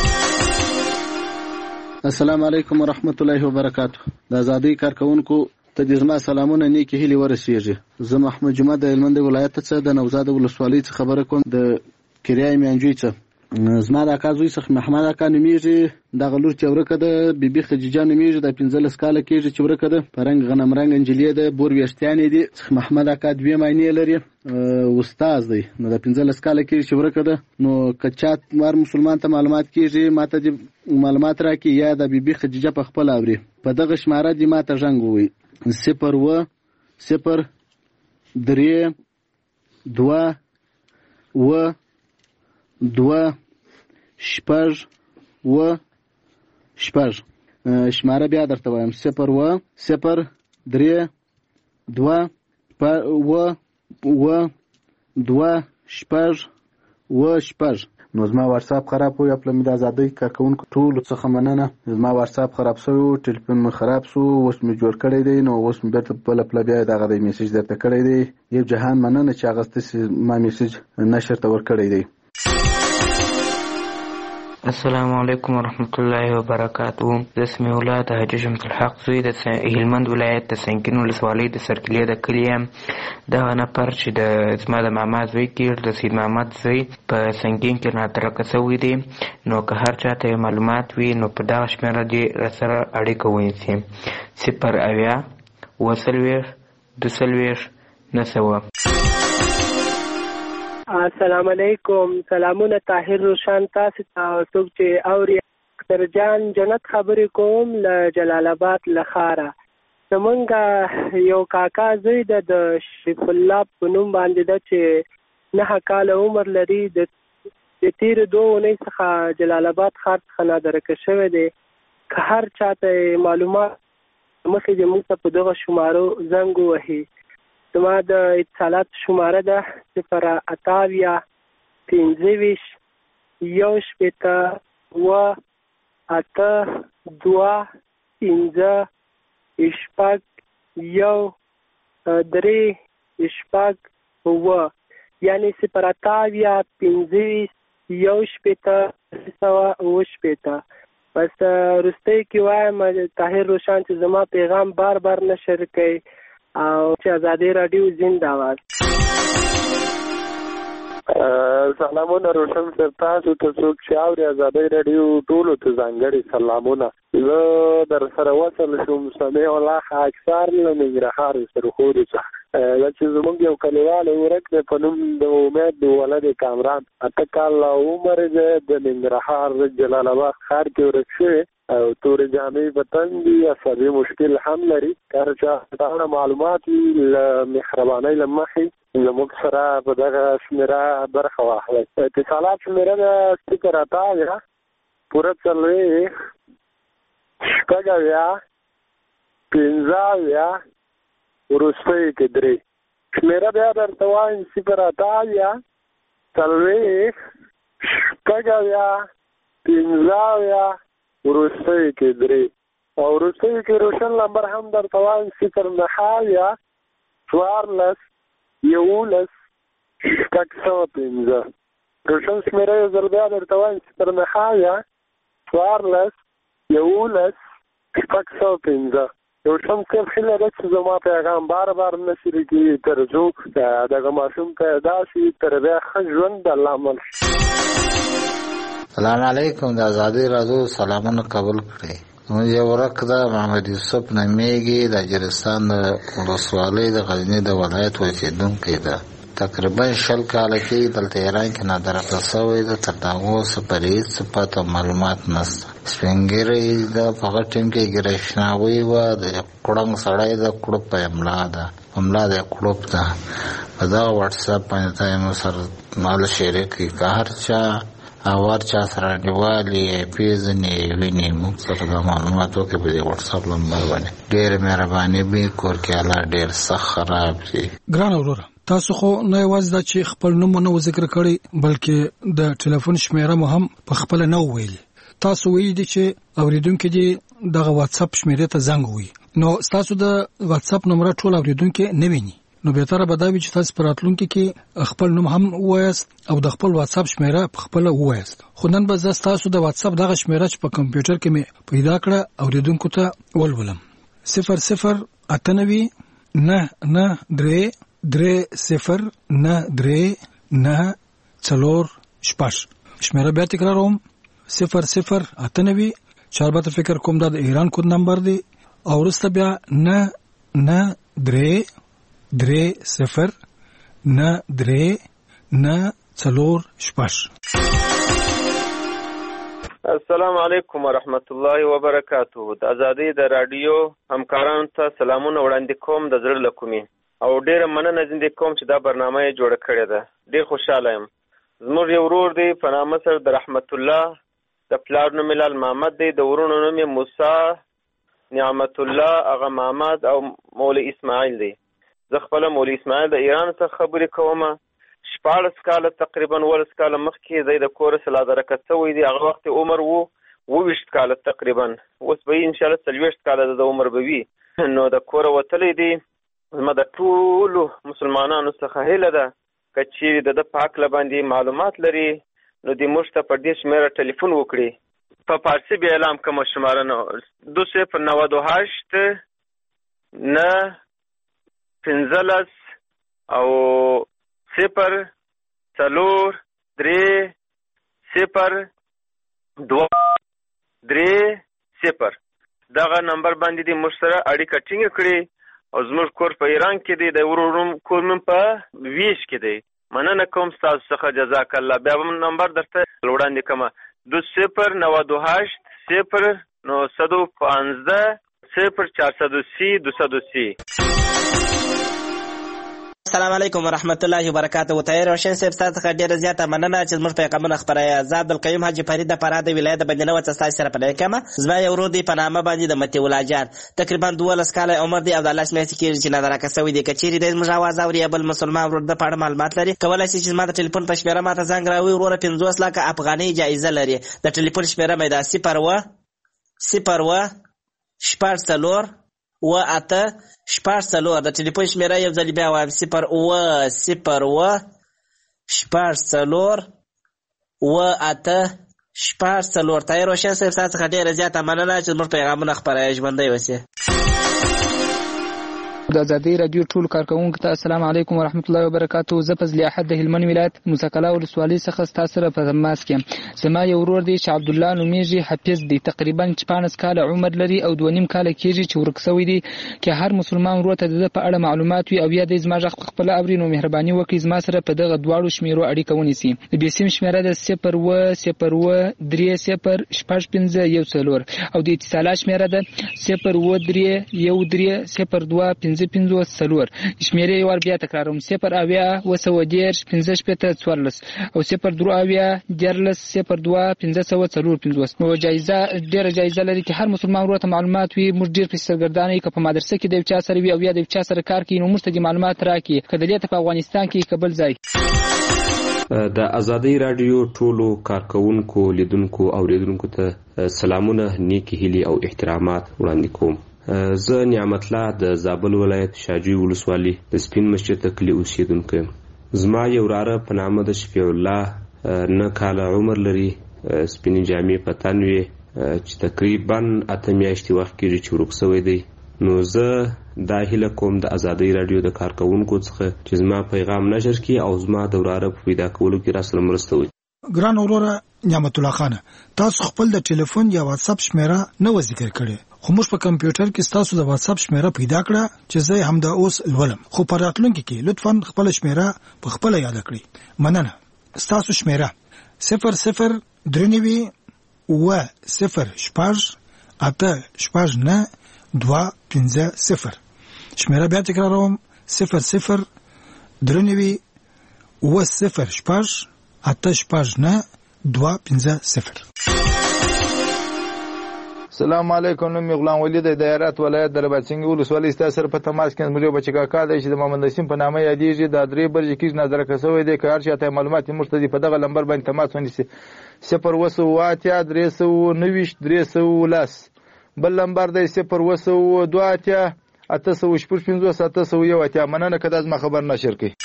السلام علیکم ورحمت الله وبرکاتو. د ازادۍ کارکوونکو ته د زما سلامونه نیکې هیلې ورسیږي. زه محمد جمعه د هلمند ولایت څخه د نوزاد ولسوالۍ څخه خبره کوم، د کریای میانجوی څخه. زما د اکا زوی څخه محمد اکا نومیږي، دغه لور چې ورکه ده بیبي خدیجه نومیږي، د پنځلس کاله کېږي چې ورکه ده، په رنګ غنم رنګ نجلۍ ده، بور ویښتانې دي. څخه محمد اکا دوې معنی لري، استاد دی، نو د پنځلس کاله کېږي چې ورکه ده. نو که چا مار مسلمان ته معلومات کېږي ماته دې معلومات راکړي، یا د بیبي خدیجه په خپل اوري په دغه شماره دې ماته زنګ ووایي صفر اوه صفر درې دوه اوه دوه شپږ اوه شپږ. شماره بیا درته وایم صفر اوه صفر درې دوه اوه اوه دوه شپږ اوه شپږ. نو زما واتساپ خراب و، یا پله مې د ازادۍ کارکوونکو ټولو څخه مننه. زما واتساپ خراب شوی و، ټلیفون مې خراب شو، اوس مې جوړ کړی دی. نو اوس مې بیرته بله پله بیا دغه دی میسج درته کړی دی. یو جهان مننه چې هغه ستاسې ما میسج نشر ته ورکړی دی. السلام علیکم ورحمت الله وبرکاتو. زه سمیع الله د حاجي شمس الحق زوی د هلمند ولایت د سنګین ولسوالۍ د سرکلې د کلي یم. دغه نفر چې د زما د ماما زوی کېږي، د سید محمد زوی، په سنګین کې ناترکه شوی دی. نو که هر چا ته معلومات وي نو په دغه شمېره دې راسره اړیکه ونیسي. صفر اویا اوه څلوېښت دوه څلوېښت نهه سوه. السلام علیکم. سلامونه طاهر روشن تاسو ته، څوک چې اوري. اختر جان جنت خبرې کوم له جلال آباد له ښاره. زمونږ یو کاکا زوی ده د شریف الله په نوم باندې ده، چې نهه کاله عمر لري. د تېرې دوه اونۍ څخه جلال آباد ښار څخه نادرکه شوی دی. که هر چا ته معلومات مخکې د موږ ته په دغه شمارو زنګ ووهي. زما د اتصالات شماره ده صفر اته اویا پنځه ویشت یو شپېته اوه اته دوه پنځه شپږ یو درې شپږ اوه، یعنې صفر اته اویا پنځه ویشت یو شپېته درې سوه اوه شپېته. بس وروستۍ کې وایم طاهر روشن چې زما پیغام بار بار نشر کوي او چې ازادي راډیو زنده‌باد. سلامونه روشن صاحب، تاسو ته څوک چې اوري ازادۍ راډیو ټولو ته ځانګړي سلامونه. زه در سره وصل شوم سمیع الله خاکسار له ننګرهار سرخوري څخه. دا چې زموږ یو کلیوال ورک دی په نوم د امید د ولد کامران، اته کاله عمر دی، د ننګرهار جلال آباد ښار کې ورک شوی او تورې جامې په تن دي، عصبي مشکل هم لري. که هر چا ته معلومات وي له مهربانۍ له مخې زموږ سره په دغه شمېره برخه واخلئ. اتصالات شمېره ده صفر اته اویا پوره څلوېښت شپږ اویا پنځه اویا وروستۍ کې درې. شمېره بیا درته وایم صفر اته اویا څلوېښت شپږ اویا پنځه اویا وروستیو کې درې او وروستیو کې روشن نمبر هم درته وایم صفر نهه اویا څوارلس یولس شپږ سوه پنځه. روشن شمېره یو ځل بیا درته وایم صفر نهه اویا څوارلس یولس شپږ سوه پنځه. روشن صاحب هیله ده چې زما پیغام بار بار نشي کېږي تر څو دغه ماشوم پیدا شي تر بیا ښه ژوند د الله عمل شي. سلام علیکم. د ازادي راډیو سلامونه قبول کړئ. زموږ یو ورک ده محمد یوسف نمیږي د اجرستان د ولسوالۍ د غزني د ولایت اوسېدونکی ده. تقریبا شل کاله کې دلته ایران کې نادرته شوی ده. تر دا اوسه پرې هېڅ صفت او معلومات نشته. سپین ږیری ده په هغه ټیم کې ګرشناوي وه د کړنګ سړی ده کړوپ په املا ده املا د کړوپ ده. په دغه واټساپ باندې ته مو سره مال شریک کړي که هر چا او هر چا سره انډیوالي یې پېژني ویني موږ سره دا معلومات وکړي په دې واټساپ نمبر باندې. ډېره مهرباني به کور کې الله ډېر سخت خراب شي. ګران وروره تاسو خو نه یوازې دا چې خپل نوم نه و ذکر کړی بلکې د ټلیفون شمیره مو هم په خپل نه ویلي. تاسو ویلي دي چې اوریدونکو دي دغه واتساپ شمیره ته زنګ وي. نو تاسو د واتساپ نمبر ټول اوریدونکو نه ویني. نو به تر به دا وی چې تاسو پراتلونکو کې خپل نوم هم وایست او د خپل واتساپ شمیره په خپل وایست. خو نن به تاسو د واتساپ دغه شمیره چې په کمپیوټر کې مې پیدا کړه اوریدونکو ته ولولم. صفر صفر اته نوي نه نه درې درې صفر نه درې نه څلور شپږ. شمیره بیا تکراروم صفر صفر اته نوي چار به فکر کوم دا د ایران کود نمبر دی او وروسته بیا نه نه درې درې صفر نه درې نه څلور شپږ. السلام علیکم ورحمت الله وبرکاته. د ازادي د رادیو همکارانو ته سلامونه وړاندې کوم د زړه له کومې او ډیره مننه زنده کوم چې دا برنامه یې جوړه کړې ده. ډیر خوشاله یم. زموږ یو ورور دی په نامه سره د رحمت الله د پلار نوم یې لال محمد دی د ورونو نوم یې موسی نعمت الله اغا محمد او مولوي اسماعیل دی. زه خپله مولوي اسماعیل د ایران څخه خبرې کوم. شپاړس کاله تقریبا ولس کاله مخکې دی د کوره څخه لادرکه شوی دی. هغه وخت عمر وو اوویشت کاله تقریبا. اوس به یې انشاءالله څلوېښت کاله د عمر به وي. نو د کوره وتلی دی. زما د ټولو مسلمانانو څخه هیله ده که چیرې د ده په هکله باندې معلومات لري نو دې موږ ته په دې شمېره ټلیفون وکړي. په فارسي بیا اعلام کومه شماره نه دو صفر نود و هشت نه پنځلس او صفر څلور درې صفر دوه درې صفر دغه نمبر باندې دې موږ سره اړیکه ټینګه کړي. او زموږ کور په ایران کې دی د ورور کور مې په ویش کې دی. مننه کوم ستاسو څخه جزاک الله. بیا هم نمبر درته وړاندې کومه دو صفر نود و هشت صفر نهصد و پانزده صفر چهارصد و سی دوصد و سی. السلام علیکم ورحمت الله وبرکاته. طاهر روشن صاحب تاسو څخه ډیره زیاته مننه چې موږ پیغامونه خبرای. آزاد القیوم حاجی فرید د فراد ولایت باندې نو تاسو سره په لیکمه زما یو ورور دی په نامه باندې د متی الله جان تقریبا دولس کاله عمر دی او د الله شناخت کې چې نظر راکسوي دی کچيري د موږ आवाज اوري بل مسلمان ورور د پاره معلومات لري کولای شي چې ما د ټلیفون په شمیره ماته زنګ راوي ورور پنځوس لک افغاني جایزه لري. د ټلیفون شمیره مې د صفر و صفر و شپږ څلور و اته شپږ څلور د ټلیفون شمیره یو ځل بیا وایم صفر و صفر و شپږ څلور و اته شپږ څلور. طاهر روشن صاحب تاسو څخه ډیره زیاته مننه چې موږ پیغامونه خپروي. ژوندی اوسئ. د ازادي رادیو ټول کارکونکو ته السلام علیکم ورحمت الله وبرکاته. زه فضل احد د هلمند ولایت موسکلا ولسوالۍ څخه تاسو سره په تماس کې. زما یو ورور دی چې عبد الله نومیږي حفیظ دی تقریبا شپږ کاله عمر لري او دوه نیم کاله کېږي چې ورک شوی دی. که هر مسلمان ورور ته د په اړه معلومات وي او یا د زما ځخ خپل اوري نو مهرباني وکړئ زما سره په دغه دواړو شمیرو اړیکه ونیسي. د بیسیم شمیره د صفر و صفر و درې صفر شپږ پنځه یو څلور او د اتصالات شمیره د صفر و درې یو درې صفر دوه پنځه پنځوس څلور. شمیرې یو بیا تکراروم صفر اویا و سوه دېرش پنځه شپېته څوارلس او صفر درې اویا دیارلس صفر دوه پنځه سوه څلور پنځوس. نو جایزه ډېره جایزه لري چې هر مسلمان ورور ته معلومات وي. موږ ډېر په سرګردانه یو په مدرسه کې د چا سره وي او یا د چا سره کار کوي نو موږ ته د معلومات راکړي که د دې ته په افغانستان کې قبل ځای. د ازادۍ رادیو ټولو کارکونکو لیدونکو او اوریدونکو ته سلامونه نیکی هیلي او احترامات وړاندې کوم. زه نعمت الله د زابل ولایت شاجوی ولسوالي د سپین مسجد کلی اوسیدونکی یم. زما یو وراره په نامه د شفیع الله نه کاله عمر لري، سپینې جامې په تن وي چې تقریبا اته میاشتې وخت کېږي چې ورک شوی دی. نو زه دا هیله کوم د ازادۍ رادیو د کارکونکو څخه چې زما پیغام نشر کړي او زما د وراره په پیدا کولو کې راسره مرسته وکړي. ګران وروره نعمت الله خان، تاسو خپل د ټلیفون یا واتس اپ شمیره نه و ذکر کړي، خو موږ په کمپیوټر کې تاسو د واتس اپ شمیره پیدا کړه چې زه هم د اوس لولم، خو په راتلونکي کې لطفا خپل شمیره په خپل یاد کړئ. مننه. تاسو شمیره صفر صفر درنوي و صفر شپږ اته شپږ نه دوه پنځه صفر. شمیره بیا تکراروم، صفر صفر درنوي و صفر شپږ اته شپږ نه دوه پنځه صفر. السلام علیکم. نوم غلام ولی د دایرات ولایت د رباطسنګ ولسوالۍ ستاسو په تماس کې مریو بچکا کا د چې د محمد نسیم په نامه یادېږي د درې برج کې نظر کسوي د کار چاته معلومات مرتدی په دغه لمبر باندې تماس ونیسي صفر وسو واتیا درې سو نوي درې سو لاس، بل لمبر دی صفر وسو دوه اتیا اته سو شپږ پنځوس اته سو یو اتیا. مننه کدا زما خبر نشر کی.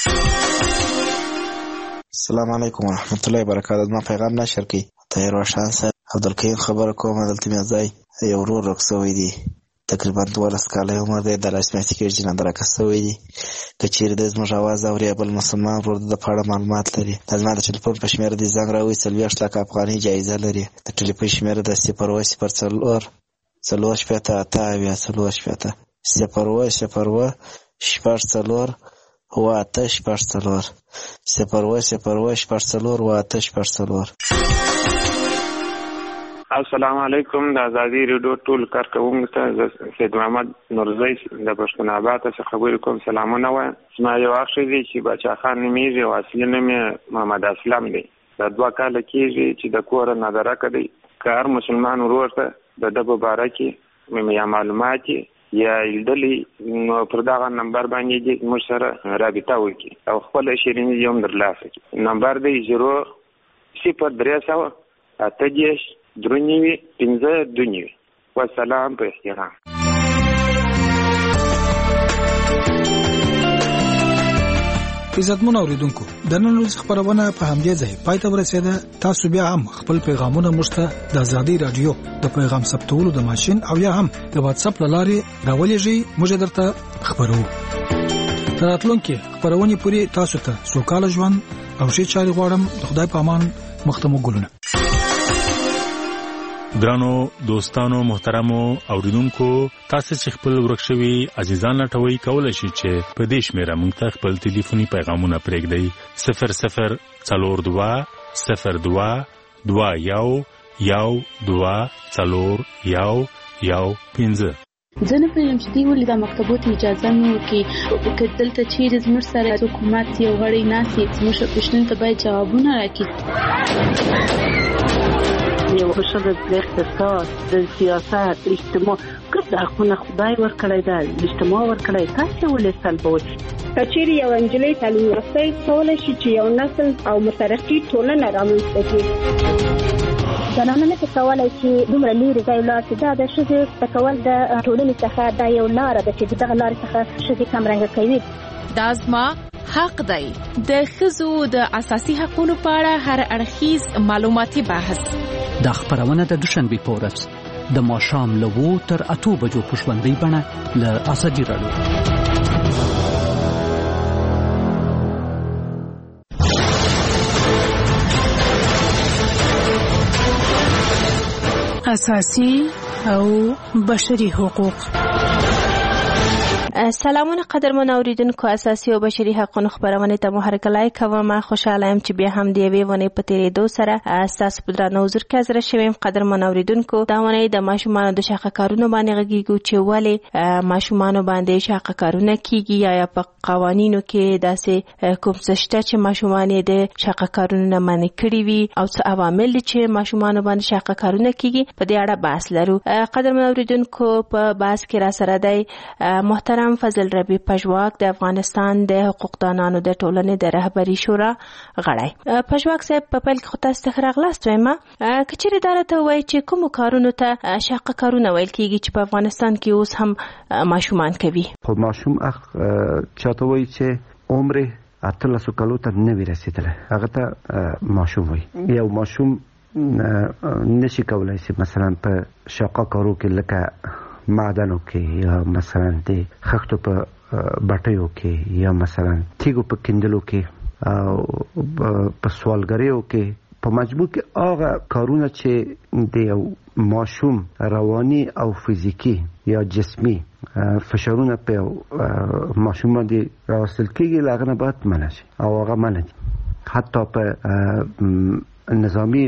السلام علیکم ورحمت الله وبرکاته. زما پیغام نشر کی. طاهر روشن صاحب عبدالکریم خبر کوم دلته مې ځای یو ورور رخصوي دي، تقریبا دولس کاله عمر دی، د لاس میاشتې کې جنا درکسوي دي. کچیر د زما आवाज اوري بل مسلمان ورور د پاړه معلومات لري. د زما د ټلیفون په شمیره د زنګ راوي سلويشت لک افغاني جایزه لري. د ټلیفون شمیره د صفر و صفر څلور څلور شپته اته بیا څلور شپته صفر و صفر و شپږ څلور و اته شپږ څلور صفر و صفر و شپږ څلور و اته شپږ څلور. السلام علیکم. د ازادي رادیو ټول کارکونکو ته سید محمد نورزی د پښتون آباد څخه خبرې کوم. سلامونه وایم. زما یو اخ دی چې بچا خان نومیږي او اصلي نوم یې محمد اسلم دی. دا دوه کاله کېږي چې د کور نه درکه دی. که هر مسلمان ورور ته د ده په باره کې یا معلومات یا لیدلي نو پر دغه نمبر باندې موږ سره رابطه وکړي او خپل شیریني یې هم ترلاسه کړي. نمبر دی زیرو صفر درې سوه اته دېرش درې نوي پنځه دوه نوي. والسلام په احترام. عزتمن اوریدونکو، د نن ورځې خبرونه په همدې ځای پای ته ورسېده. تاسو بیا هم خپل پیغامونه مشته د ازادي رادیو د پیغام ثبتولو د ماشين او یا هم د واتس اپ لارې راولېږئ، موږ درته خبرو. تر راتلونکي خبرونه پوری تاسو ته سوکاله ژوند او ښه چاري غواړم. د خدای په امان. مختمو ګلونه. ګرانو دوستانو محترمو اوریدونکو، تاسو چې خپل ورکشوي عزیزان لټوي کولای شئ چې په دې شمیره موږ ته خپل ټلیفوني پیغامونه پرېږدئ. صفر صفر څلور دوه صفر دوه دوه یو یو دوه څلور یو یو پنځه. زه نه پوهېږم چې دوی ولې دا مکتبو ته اجازه نه ورکوي. که دلته چیرې زموږ سره حکومت یو غړی ناست وي، زموږ پوښتنو ته باید جوابونه راکړي. یو ښځه د اقتصاد، د سیاست، اجتماع ګډ حقونه خدای ورکړی ده، اجتماع ورکړی، تاسې ولې سلبوئ؟ که چیرې یو نجلۍ تعلیم یافته کولی شي چې یو نسل او مترقي ټولنه رامنځته کړي. زنانه نه کولی چې دومره لرې ځای ولاړ شي. دا د ښځې زده کول د ټولنې څخه دا یو لاره ده چې دغه لارې څخه ښځې کمرنګه کوي. دا زما حق دی. د ښځو د اساسي حقوقو په اړه هر اړخیز معلوماتي بحث. دا خبرونه د دوشنبه په ورځ د ماښام له اوو تر اتو بجو په ژوندۍ بڼه له ازادي رادیو. اساسي او بشري حقوق. سلامونه قدرمن اوریدونکو، اساسي او بشري حقوقو خبرونه ته مو هرکلای کوم. خوشاله یم چې بیا هم دی وی ونه په تیرې دو سره اساس په درنو حضور کې حاضر شوم. قدرمن اوریدونکو، دا ونه د ماشومان د شاقه کارونو باندې غږیږي چې ولې ماشومان باندې شاقه کارونه کیږي یا په قوانینو کې داسې کوم څه شته چې ماشومان د شاقه کارونو نه منع کړي وي او څه عوامل چې ماشومان باندې شاقه کارونه کیږي. په دې اړه بحث لرو. قدرمن اوریدونکو، په بحث کې را سره دی محترم محترم فضل ربی پژواک د افغانستان د حقوقدانانو د ټولنې د رهبري شورا غړی. پژواک صاحب په پیل کې خو تاسو ته ښه راغلاست وایم. که چیرې دا راته ووایي چې کومو کارونو ته شاقه کارونه ویل کېږي چې په افغانستان کې اوس هم ماشومان کوي؟ خو ماشوم چاته وایي چې عمر اتلسو کالو ته نه وي رسېدلی، هغه ته ماشوم وایي. یو ماشوم نشي کولای چې مثلا په شاقه کارو کې لکه معدنو کې یا مثلا د خښتو په بټیو کې یا مثلا تیږو په کیندلو کې او په سوالګریو کې په مجموع کې هغه کارونه چې د یو ماشوم رواني او فزیکی یا جسمی فشارونه په ماشوم باندې راوستل کېږي، له هغه نه باید منع شي او هغه منع دي. حتی په نظامی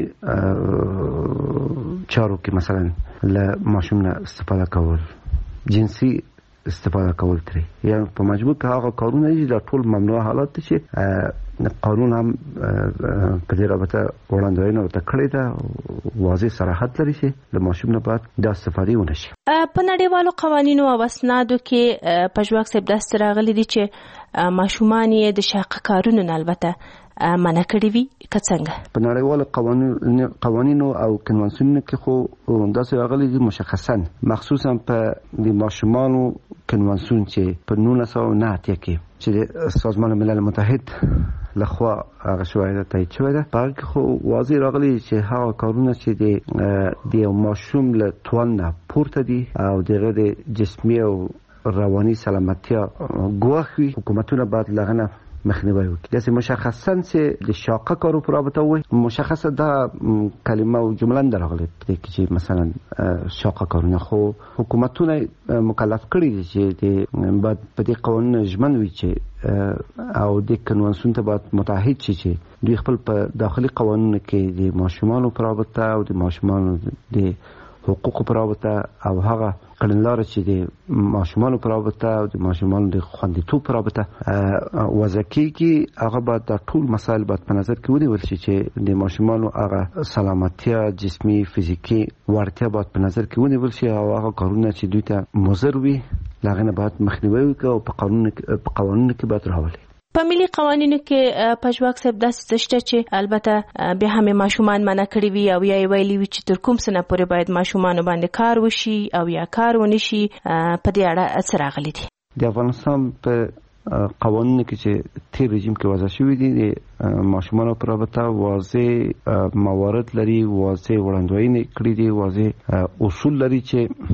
چارو کې مثلا له ماشوم نه استفاده کول، جنسي استفاده کول ترې، یا په مجموع کې هغه کارونه دي دا ټول ممنوع حالات دي چې قانون هم په دې رابطه وړاندوینه ورته کړې ده، واضح صراحت لري چې له ماشوم نه باید دا استفاده ونه شي. په نړیوالو قوانینو او اسنادو کې پژواک صاحب داسې راغلي دي چې ماشومان یې د شاقه کارونو نه البته منع کړي وي، که څنګه؟ په نړیوالو قوانینو قوانینو او کنوانسیونونو کې خو داسې راغلي دي مشخصا، مخصوصا په د ماشومانو کنوانسیون چې په نولس سوه نه اتیا کې چې د سازمان ملل متحد لخوا هغه شوی ده، تایید شوی ده، په هغه کې خو واضح راغلي چې هغه کارونه چې د یو ماشوم له توان نه پورته دي او دغه د جسمي او رواني سلامتیا ګواښ وي، حکومتونه باید له هغه نه مخنیوی وکړي. داسې مشخصا چې د شاقه کارو په رابطه ووایي، مشخصه دا کلمه او جمله نه راغلې په دې کې چې مثلا شاقه کارونه، خو حکومتونه مکلف کړي دي چې باید په دې قوانینو ژمن وي چې او د کنوانسیون ته باید متحد شي چې دوی خپل په داخلي قوانینو کې د ماشومانو په رابطه او د ماشومانو د حقوقو په رابطه او هغه کړنلاره چې د ماشومانو په رابطه او د ماشومانو د خوندیتوب په رابطه وضع کېږي، هغه باید دا ټول مسایل باید په نظر کې ونیول شي چې د ماشومانو هغه سلامتیا، جسمي، فزیکي وړتیا باید په نظر کې ونیول شي او هغه کارونه چې دوی ته مضر وي له هغې نه باید مخنیوی وکړي او په قوانینو کې باید راولي. په ملي قوانینو کې پژواک صاحب داسې څه شته چې البته بیا هم ماشومان منع کړي وي او یا یې ویلي وي چې تر کوم څه نه پورې باید ماشومانو باندې کار وشي او یا کار ونه شي، په دې اړه څه راغلي دي؟ د افغانستان په قوانینو کې چې تیر رژیم کې وضع شوي دي د ماشومانو په رابطه واضح موارد لري، واضح وړاندوینې کړي دي، واضح اصول لري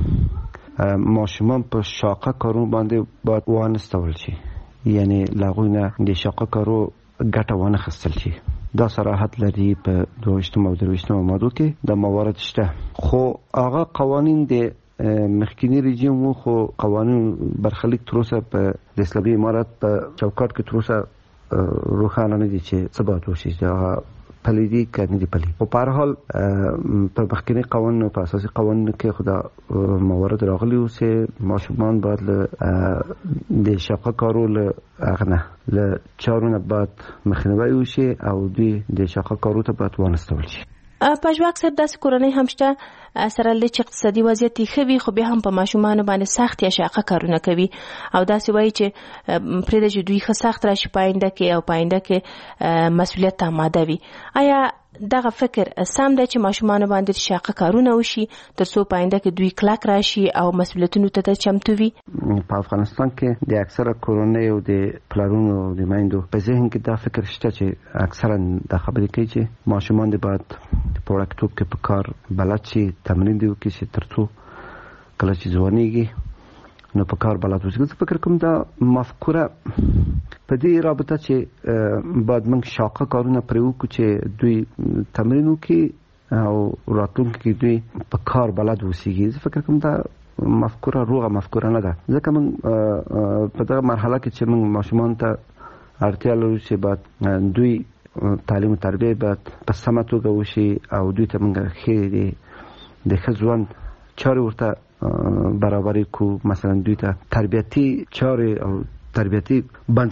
چې ماشومان په شاقه کارونو باندې باید وانستول شي، یعنی لاغوی نه د شاقه کارو ګټه وانه خستل شي. دا صراحت لري په دویشتم او درویشتم مادو کې د موارد شته، خو هغه قوانین د مخکینی رژیم وو، خو قوانین برخلیک تر اوسه په د اسلامي امارت په چوکاټ کې تر اوسه روښانه نه دي چې څه باید وشي، دا پلي دي که نه دي پلي. خو په هر حال په مخکینی قوانینو په اساسي قوانینو کې خو دا موارد راغلي وو چې ماشومان باید له د شاقه کارو له هغه نه له چارو نه باید مخنیوی وشي او دوی د شاقه کارو ته باید وانستول شي. پژواک صاحب داسې کورنۍ هم شته سره له چې اقتصادي وضعیت یې ښه وي خو بیا هم په ماشومانو باندې سخت یا شاقه کارونه کوي او داسې وایي چې پرېږده چې دوی ښه سخت راشي په آینده کې او په آینده کې مسؤلیت ته آماده وي. آیا دغه فکر سم دی چې ماشومانو باندې شاقه کارونه وشي تر څو په آینده کې دوی کلک راشي او مسؤلیتونو ته چمتو وي؟ په افغانستان کې د اکثره کورنۍ او د پلارونو او د میندو په ذهن کې دا فکر شته چې اکثرا دا خبرې کوي چې ماشومان دې باید په وړکتوب کې په کار بلد شي، تمرین دې وکړي چې تر څو کله چې ځوانېږي نو په کار بلد وشي. زه فکر کوم دا مفکوره په دې رابطه چې باید موږ شاقه کارونه پرې وکړو چې دوی تمرین وکړي او راتلونکي کې دوی په کار بلد اوسېږي. زه فکر کوم دا مفکوره روغه مفکوره نه ده، ځکه موږ په دغه مرحله کې چې موږ ماشومان ته اړتیا لرو چې باید دوی تعلیم او تربیه باید په سمه توګه وشي او دوی ته موږ ښې د ښه ژوند چارې ورته برابرې کړو، مثلا دوی ته تربیتي چارې او تربیتي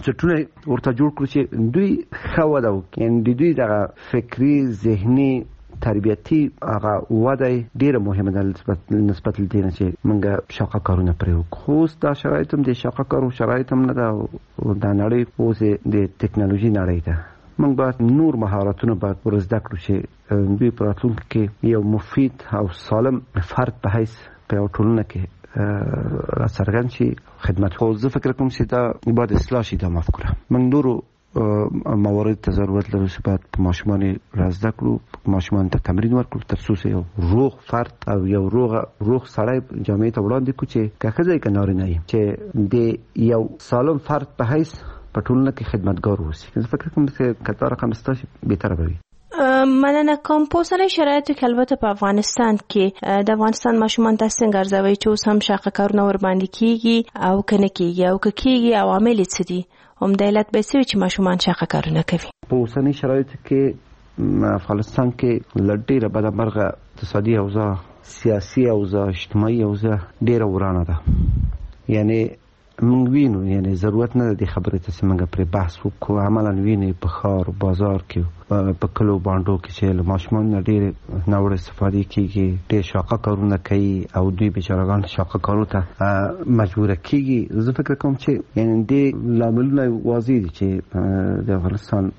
بنسټونه ورته جوړ کړو چې دوی ښه وده وکړي، یعنې د دوی دغه فکري ذهني تربیتی هغه وده ډیره مهمه ده نسبت نسبت لدې چې موږ شاقه کارونه پرې خو دا شرایط هم د شاقه کارو شرایط هم نه ده او د نړۍ اوس د ټکنالوژي نړۍ ده. موږ باید نور مهارتونه باید ورزده کړو چې دوی په راتلونکي کې یو مفید او سالم فرد په حیث په یو ټولنه کې راڅرګند شي خدمت. خو زه فکر کوم چې دا باید اصلاح شي دا مفکوره. موږ نورو موارد ته ضرورت لرو چې باید په ماشومان رازده کړو، ماشومان ته تمرین ورکړو تر څو یو روغ فرد او یو روغ روغ سړی جامعې ته وړاندې کړو چې که ښځه که نارینه وي چې د یو سالم فرد په حیث په ټولنه کې خدمتګار اوسي. زه فکر کوم چې کتا رقم ستاسو بهتره به وي. مننه کوم. په اوسنۍ شرایطو کې البته په افغانستان کې د افغانستان ماشومان تاسو څنګه ارزوي چې اوس هم شاقه کارونه ور باندې کیږي او کنه کیږي او که کیږي عوامل څه دي؟ هم د علت به څه چې ماشومان شاقه کارونه کوي؟ په اوسنۍ شرایطو کې افغانستان کې لډیره بدمرغه اقتصادي اوضاع، سیاسي اوضاع، اجتماعي اوضاع ډیره ورانه ده. یعنی موږ وینو، یعنی ضرورت نه ده خبرې ته چې موږ پرې بحث وکړو. عملا ویني په ښار بازار کې په کلو باندو کې چې له ماشومانو ډېرې ناوړه استفادې کېږي، ډېر شاقه کارونه کوي او دوی بیچارهګان شاقه کارونو ته مجبوره کېږي. زه فکر کوم چې یعنی دې لاملونه واضح دي چې د افغانستان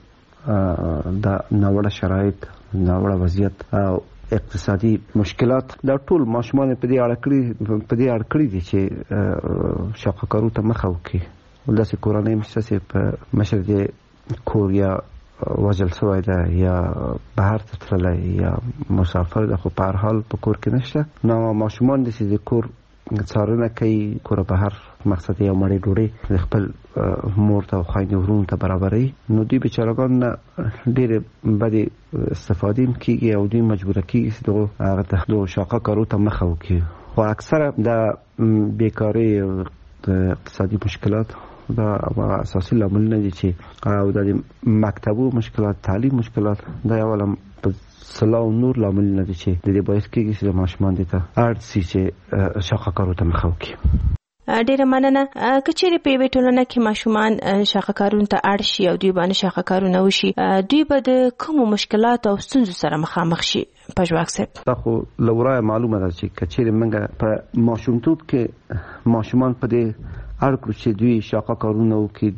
د ناوړه شرایط، ناوړه وضعیت او اقتصادي مشکلات دا ټول ماشومان په دې اړه کړی په دې اړه کړی دي چې شاقه کارو ته مخه وکړي. ولداسې کورنۍ مشته په مشر د کوریا وجل سوی ده یا بهر ته تللی یا مسافر ده، خو په هر حال په کور کې نشته. نو ماشومان د د کور څارنه کوي، کور بهر مقصد یو مړی ډوډۍ د خپل مور ته او خویندې ورونو ته برابروي. نو دوی بیچارهګان نه ډېرې بدې استفادې هم کېږي او دوی مجبوره کېږي چې دغو هغه ته دغو شاقه کارو ته مخه وکړي. خو اکثره د بیکارۍ او د اقتصادي مشکلات دا اساسي لاملونه دي چې او د مکتبو مشکلات، تعلیم مشکلات دا یو لم په سلاو نور لاملونه دي چې د دې باعث کېږي چې ماشومان دې ته اړ شي چې شاقه کارو ته مخه وکړي. ډیره مننه. که چیرې په یوې ټولنه کې ماشومان شاقه کارونو ته اړ شي او دوی باندې شاقه کارونه وشي، دوی به د کومو مشکلاتو او ستونزو سره مخامخ شي؟ پژواک صاحب، دا خو له ورایه معلومه ده چې که چیرې موږ په ماشومتوب کې ماشومان په دې اړ کړو چې دوی شاقه کارونه وکړي،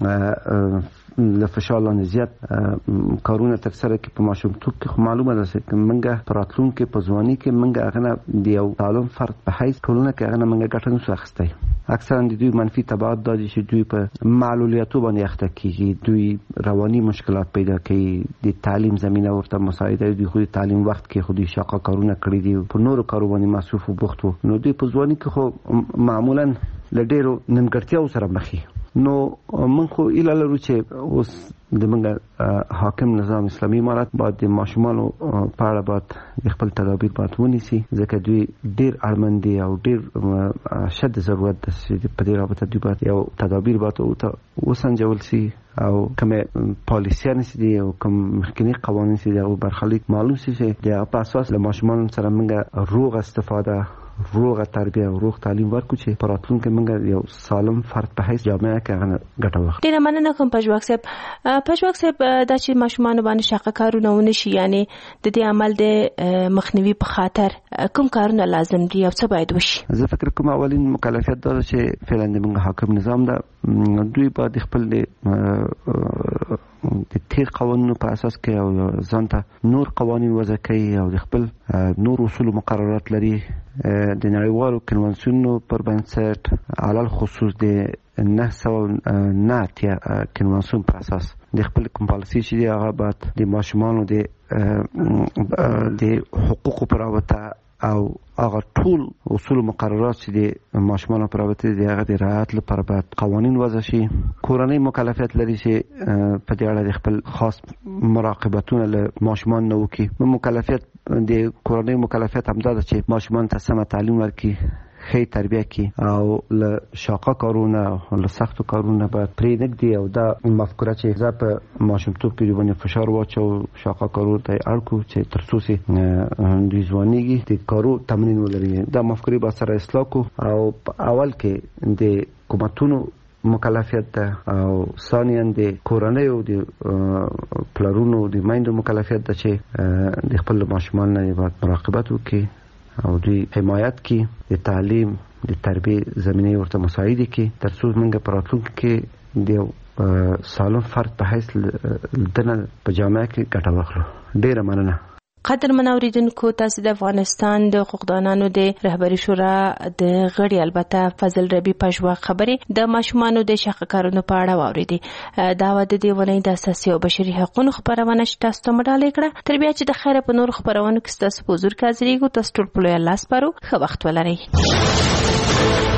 دوی له فشار لاندې زیات کارونه ترسره کړي په ماشومتوب کې، خو معلومه ده چې موږ په راتلونکي په ځواني کې موږ هغه نه د یو سالم فرد په حیث ټولنه کې هغه نه موږ ګټه نشو اخیستی. اکثرا د دوی منفي تبعات دا دي چې دوی په معلولیتو باندې اخته کېږي، دوی رواني مشکلات پیدا کوي، د تعلیم زمینه ورته مساعده دوی خو د تعلیم وخت کې خو دوی شاقه کارونه کړي دي، په نورو کارو باندې مصروف او بوخت وو. نو دوی په ځواني کې خو معمولا له ډېرو نیمګړتیاو سره مخ وي. نو موږ خو ایله لرو چې اوس د موږ حاکم نظام اسلامي امارت باید د ماشومانو په اړه باید خپل تدابیر باید ونیسي، ځکه دوی ډېر اړمن دي او ډېر شد ضرورت ده چې په دې رابطه دوی باید یو تدابیر باید وسنجول سي او کومې پالیسیانې چې دي او کوم مخکني قوانین چې دي هغو برخلیک معلوم سي چې د هغه په اساس له ماشومانو سره موږ روغ استفاده، روغه تربیه او روغ تعلیم ورکو چې په راتلونکي موږ یو سالم فرد په حیث جامعه کې هغه ګټه واخلو. ډیره مننه کوم پژواک صاحب. پژواک صاحب، دا چې ماشومان باندې شاقه کارونه ونه شي، یعنی د دې عمل د مخنیوي په خاطر کوم کارونه لازم دي او څه باید وشي؟ زه فکر کوم اولین مکلفیت دا چې فعلا د موږ حاکم نظام ده دوی باید خپل د تیر قوانینو په اساس کې او ځان ته نور قوانین وضع کوي او د خپل نور اصول مقررات لري د نړیوالو کنوانسیونونو پر بنسټ علل خصوص د نه سوه نه اتیا کنوانسیون پر اساس د خپل کوم پالیسي چې دی هغه باید د ماشومانو د د حقوقو پر رابطه او هغه ټول اصول مقررات چې د ماشومانو پر رابطه دي هغه د رعایت لپاره باید قوانین وضع شي. کورنۍ مکلفیت لري چې په دې اړه د خپل خاص مراقبتونه له ماشومان نه وکړي. مکلفیت د کورنۍ مکلفیت همدا ده چې ماشومان ته سمه تعلیم ورکړي، ښه تربیه کړي او له شاقه کارونه او له سختو کارونه باید پرې نږدي او دا مفکوره چې زه په ماشومتوب کې باندې فشار واچو شاقه کارو ته اړ کړو چې تر څو چې دوی ځوانېږي د کارو تمرین ولري، دا مفکورې به سره اصلاح کړو او په اول کې د حکومتونو مکلفیت ده او ثانیا د کورنۍ او د پلرونو د مایندو مکلفیت ده چې د خپل ماشومان نه باید مراقبت وکړي او دوی حمایت کړي، د تعلیم د تربیه زمینه ورته مساعده کړي ترڅو موږ په راتلونکي کې د سالم فرد په حیث دنه په جامعه کې ګټه واخلو. ډیره مننه. قدر منوریدونکو، تاسو د افغانستان د حقوقدانانو د رهبری شورا د غړي البته فضل ربی پژوا خبرې د ماشومانو د شقه کارونو په اړه واوریدي. دا و د دې ونې د اساسي او بشري حقوقو خبرونه چې تاسو ته مډالې کړه. تر بیا چې د خیره په نور خبرونه کې تاسو په حضور کې حاضرېږو، تاسو ټول په الله سپارو. ښه وخت ولرئ.